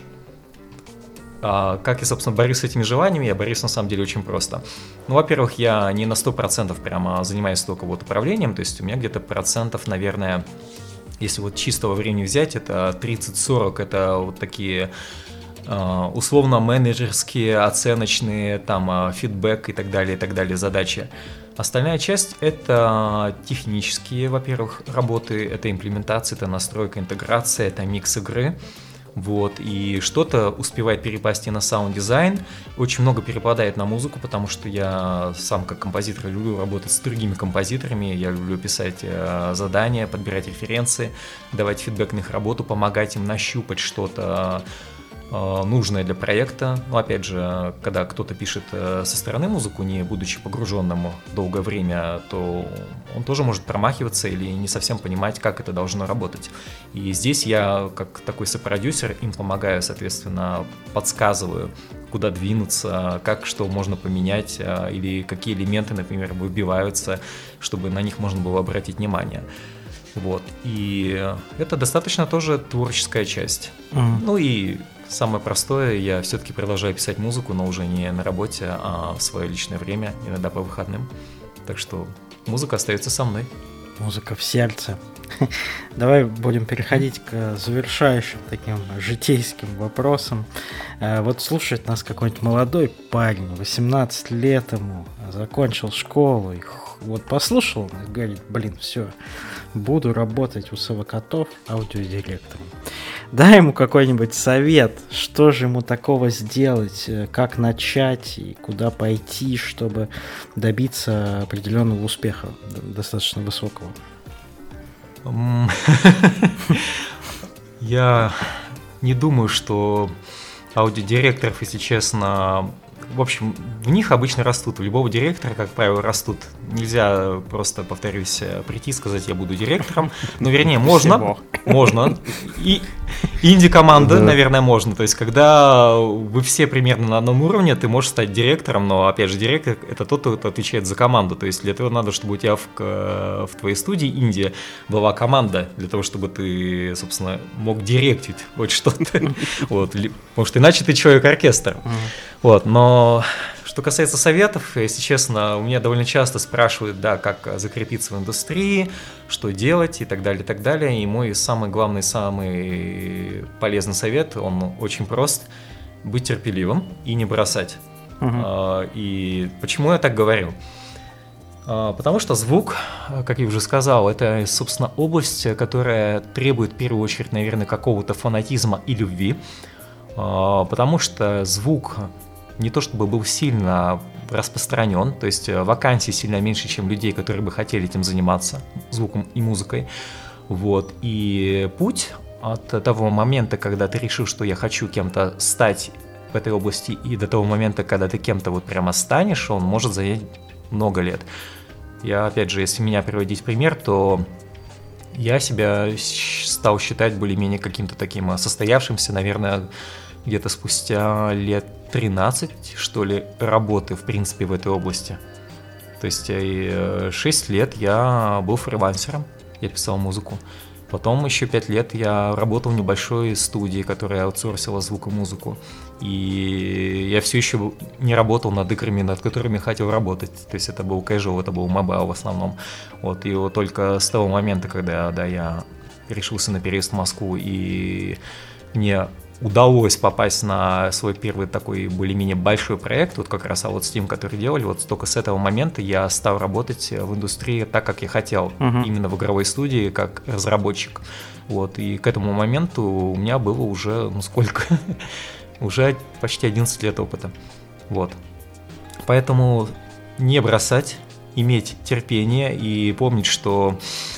Как я, собственно, борюсь с этими желаниями? Я борюсь, на самом деле, очень просто. Ну, во-первых, я не на 100% прямо занимаюсь только вот управлением, то есть у меня где-то процентов, наверное, если вот чистого времени взять, это 30-40, это вот такие условно менеджерские, оценочные, там, фидбэк и так далее задачи. Остальная часть — это технические, во-первых, работы, это имплементация, это настройка, интеграция, это микс игры. Вот, и что-то успевает перепасть и на саунд-дизайн, очень много перепадает на музыку, потому что я сам как композитор люблю работать с другими композиторами, я люблю писать задания, подбирать референсы, давать фидбэк на их работу, помогать им нащупать что-то нужное для проекта. Но опять же, когда кто-то пишет со стороны музыку, не будучи погруженным долгое время, то он тоже может промахиваться или не совсем понимать, как это должно работать. И здесь я, как такой сопродюсер, им помогаю, соответственно, подсказываю, куда двинуться, как что можно поменять, или какие элементы, например, выбиваются, чтобы на них можно было обратить внимание. Вот. И это достаточно тоже творческая часть. Ну и самое простое, я все-таки продолжаю писать музыку, но уже не на работе, а в свое личное время, иногда по выходным. Так что музыка остается со мной. Музыка в сердце. Давай будем переходить к завершающим таким житейским вопросам. Вот слушает нас какой-нибудь молодой парень, 18 лет ему, закончил школу, и вот послушал и говорит: блин, все, буду работать у Совокотов аудиодиректором. Дай ему какой-нибудь совет, что же ему такого сделать, как начать и куда пойти, чтобы добиться определенного успеха, достаточно высокого. Я не думаю, что аудиодиректоров, если честно, в общем, в них обычно растут. У любого директора, как правило, растут. Нельзя просто, повторюсь, прийти и сказать: я буду директором. Ну, вернее, можно. И инди-команда, наверное, можно. То есть, когда вы все примерно на одном уровне, ты можешь стать директором, но, опять же, директор — это тот, кто отвечает за команду. То есть, для этого надо, чтобы у тебя в твоей студии инди была команда, для того, чтобы ты, собственно, мог директить хоть что-то. Вот. Потому что иначе ты человек-оркестр. Вот. Но что касается советов, если честно, у меня довольно часто спрашивают, да, как закрепиться в индустрии, что делать и так далее, и так далее. И мой самый главный, самый полезный совет, он очень прост: быть терпеливым и не бросать. И почему я так говорю? Потому что звук, как я уже сказал, это, собственно, область, которая требует в первую очередь, наверное, какого-то фанатизма и любви. Потому что звук не то чтобы был сильно распространен, то есть вакансий сильно меньше, чем людей, которые бы хотели этим заниматься, звуком и музыкой. Вот. И путь от того момента, когда ты решил, что я хочу кем-то стать в этой области, и до того момента, когда ты кем-то вот прямо станешь, он может занять много лет. Я, опять же, если меня приводить в пример, то я себя стал считать более-менее каким-то таким состоявшимся, наверное, где-то спустя лет 13, что ли, работы, в принципе, в этой области. То есть 6 лет я был фрилансером, я писал музыку. Потом еще 5 лет я работал в небольшой студии, которая аутсорсила звук и музыку. И я все еще не работал над играми, над которыми хотел работать. То есть это был casual, это был мобайл в основном. Вот. И вот только с того момента, когда я решился на переезд в Москву, и мне удалось попасть на свой первый такой более-менее большой проект, вот как раз вот Steam, который делали, вот только с этого момента я стал работать в индустрии так, как я хотел, именно в игровой студии, как разработчик. Вот, и к этому моменту у меня было уже, сколько? Уже почти 11 лет опыта. Вот. Поэтому не бросать, иметь терпение и помнить, что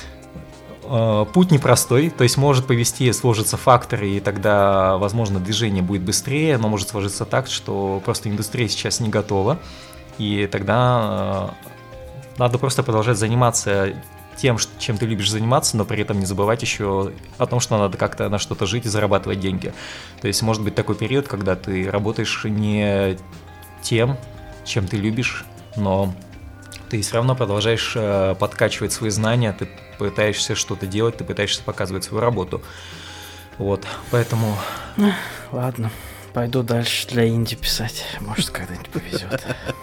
путь непростой, то есть может повести, сложатся факторы, и тогда, возможно, движение будет быстрее, но может сложиться так, что просто индустрия сейчас не готова, и тогда надо просто продолжать заниматься тем, чем ты любишь заниматься, но при этом не забывать еще о том, что надо как-то на что-то жить и зарабатывать деньги. То есть может быть такой период, когда ты работаешь не тем, чем ты любишь, но ты все равно продолжаешь подкачивать свои знания, ты пытаешься что-то делать, ты пытаешься показывать свою работу. Вот, поэтому... Ладно, пойду дальше для инди писать. Может, когда-нибудь повезет.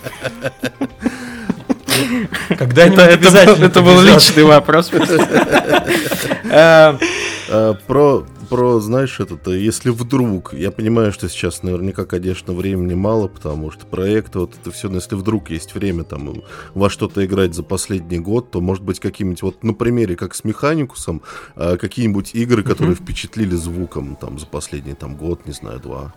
Когда-нибудь обязательно это был личный вопрос. Про, знаешь, если вдруг, я понимаю, что сейчас наверняка, конечно, времени мало, потому что проект, вот это все, но если вдруг есть время там во что-то играть за последний год, то, может быть, какие-нибудь, вот на примере, как с Механикусом, какие-нибудь игры, которые впечатлили звуком там за последний там год, не знаю, 2.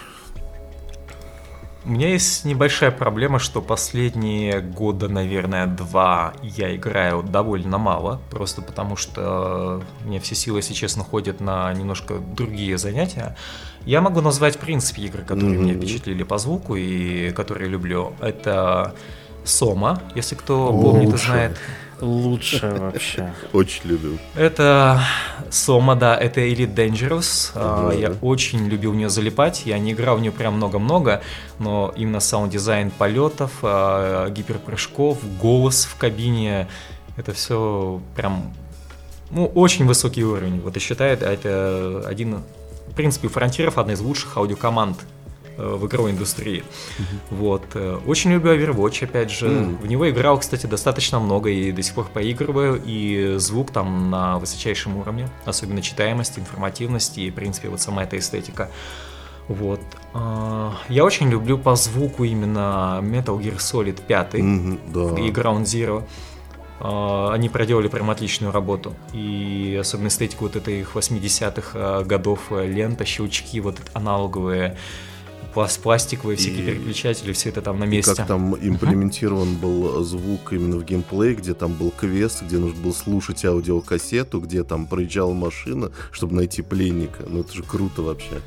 У меня есть небольшая проблема, что последние года, наверное, 2 я играю довольно мало, просто потому что мне все силы, если честно, ходят на немножко другие занятия. Я могу назвать, в принципе, игры, которые меня впечатлили по звуку и которые люблю. Это Сома, если кто помнит и знает. Лучше вообще. Очень люблю. Это Сома, да, это Elite Dangerous. Я очень любил в нее залипать. Я не играл в нее прям много-много, но именно саунд-дизайн полетов, гиперпрыжков, голос в кабине, это все прям, очень высокий уровень. Вот я считаю, это один, в принципе, у Фронтиров одна из лучших аудиокоманд в игровой индустрии. Вот. Очень люблю Overwatch, опять же. В него играл, кстати, достаточно много и до сих пор поигрываю, и звук там на высочайшем уровне, особенно читаемость, информативность и, в принципе, вот сама эта эстетика. Вот. Я очень люблю по звуку именно Metal Gear Solid 5 и Ground Zero. Они проделали прям отличную работу. И особенно эстетику вот этой их 80-х годов, лента, щелчки, вот аналоговые, пластиковые всякие переключатели, все это там на месте. И как там имплементирован был звук именно в геймплей, где там был квест, где нужно было слушать аудиокассету, где там проезжала машина, чтобы найти пленника. Это же круто вообще.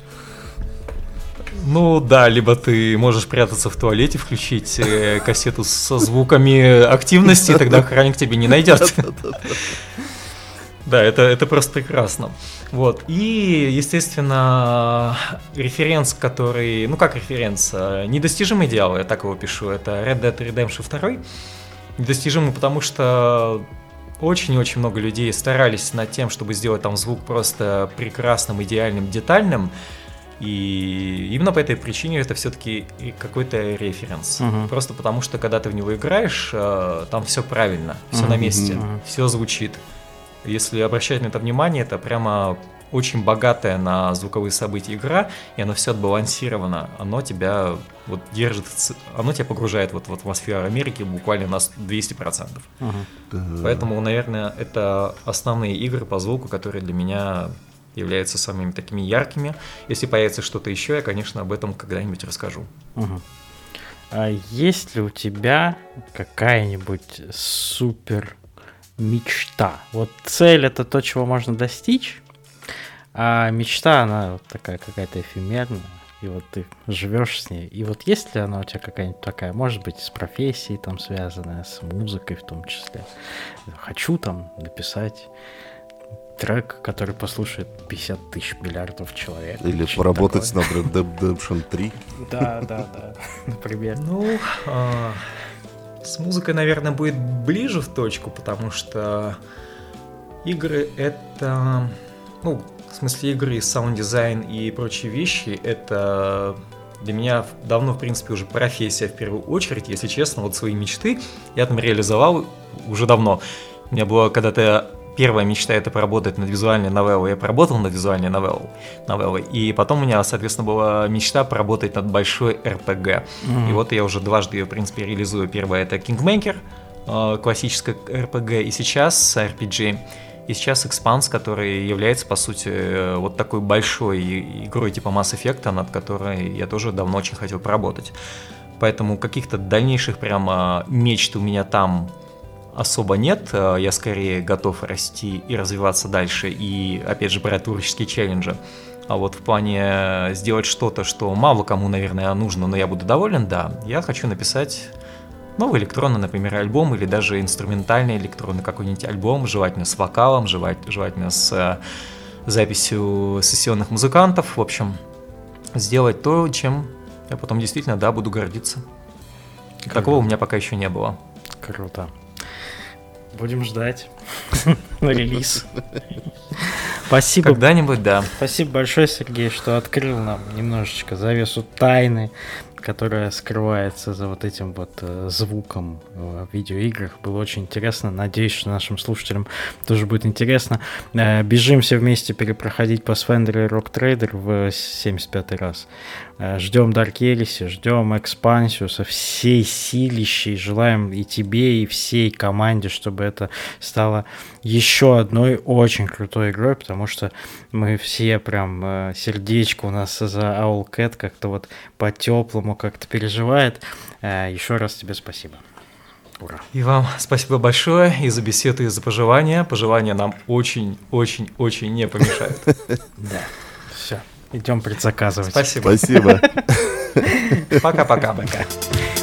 Да, либо ты можешь прятаться в туалете, включить кассету со звуками активности, тогда охранник тебя не найдет. Да, это просто прекрасно. Вот. И, естественно, референс, который... как референс? Недостижимый идеал, я так его пишу. Это Red Dead Redemption 2. Недостижимый, потому что очень-очень много людей старались над тем, чтобы сделать там звук просто прекрасным, идеальным, детальным. И именно по этой причине это все-таки какой-то референс. Просто потому что, когда ты в него играешь, там все правильно, все на месте, все звучит. Если обращать на это внимание, это прямо очень богатая на звуковые события игра, и оно все отбалансировано, оно тебя вот держит, оно тебя погружает вот в атмосферу Америки буквально на 200%. Поэтому, наверное, это основные игры по звуку, которые для меня являются самыми такими яркими. Если появится что-то еще, я, конечно, об этом когда-нибудь расскажу. А есть ли у тебя какая-нибудь супер мечта? Вот цель — это то, чего можно достичь, а мечта, она вот такая какая-то эфемерная, и вот ты живешь с ней. И вот есть ли она у тебя какая-нибудь такая, может быть, с профессией там связанная, с музыкой в том числе? Хочу там написать трек, который послушает 50 тысяч миллиардов человек. Или поработать на Red Dead Redemption 3. Да, например. Ну, с музыкой, наверное, будет ближе в точку, потому что игры — это... Ну, в смысле игры, саунд-дизайн и прочие вещи — это для меня давно, в принципе, уже профессия в первую очередь. Если честно, вот свои мечты я там реализовал уже давно. У меня была когда-то первая мечта — это поработать над визуальной новеллой. Я поработал над визуальной новеллой. И потом у меня, соответственно, была мечта поработать над большой RPG. И вот я уже дважды ее, в принципе, реализую. Первая — это Kingmaker, классическая RPG, и сейчас RPG. И сейчас Expanse, который является, по сути, вот такой большой игрой типа Mass Effect, над которой я тоже давно очень хотел поработать. Поэтому каких-то дальнейших прямо мечт у меня там особо нет. Я скорее готов расти и развиваться дальше, и, опять же, брать творческие челленджи. А вот в плане сделать что-то, что мало кому, наверное, нужно, но я буду доволен, да, я хочу написать новый электронный, например, альбом, или даже инструментальный электронный какой-нибудь альбом, желательно с вокалом, желательно с записью сессионных музыкантов. В общем, сделать то, чем я потом действительно, да, буду гордиться. Круто. Такого у меня пока еще не было. Круто. Будем ждать на релиз. Спасибо. Когда-нибудь, да. Спасибо большое, Сергей, что открыл нам немножечко завесу тайны, которая скрывается за вот этим вот звуком в видеоиграх. Было очень интересно. Надеюсь, что нашим слушателям тоже будет интересно. Бежим все вместе перепроходить Pathfinder и Rock Trader в 75-й раз. Ждем Dark Heresy, ждем экспансию со всей силищей. Желаем и тебе, и всей команде, чтобы это стало еще одной очень крутой игрой, потому что мы все прям сердечко у нас за Owlcat как-то вот по-теплому как-то переживает. Еще раз тебе спасибо. Ура. И вам спасибо большое и за беседу, и за пожелания. Пожелания нам очень-очень-очень не помешают. Да, все. Идем предзаказывать. Спасибо. Спасибо. Пока-пока.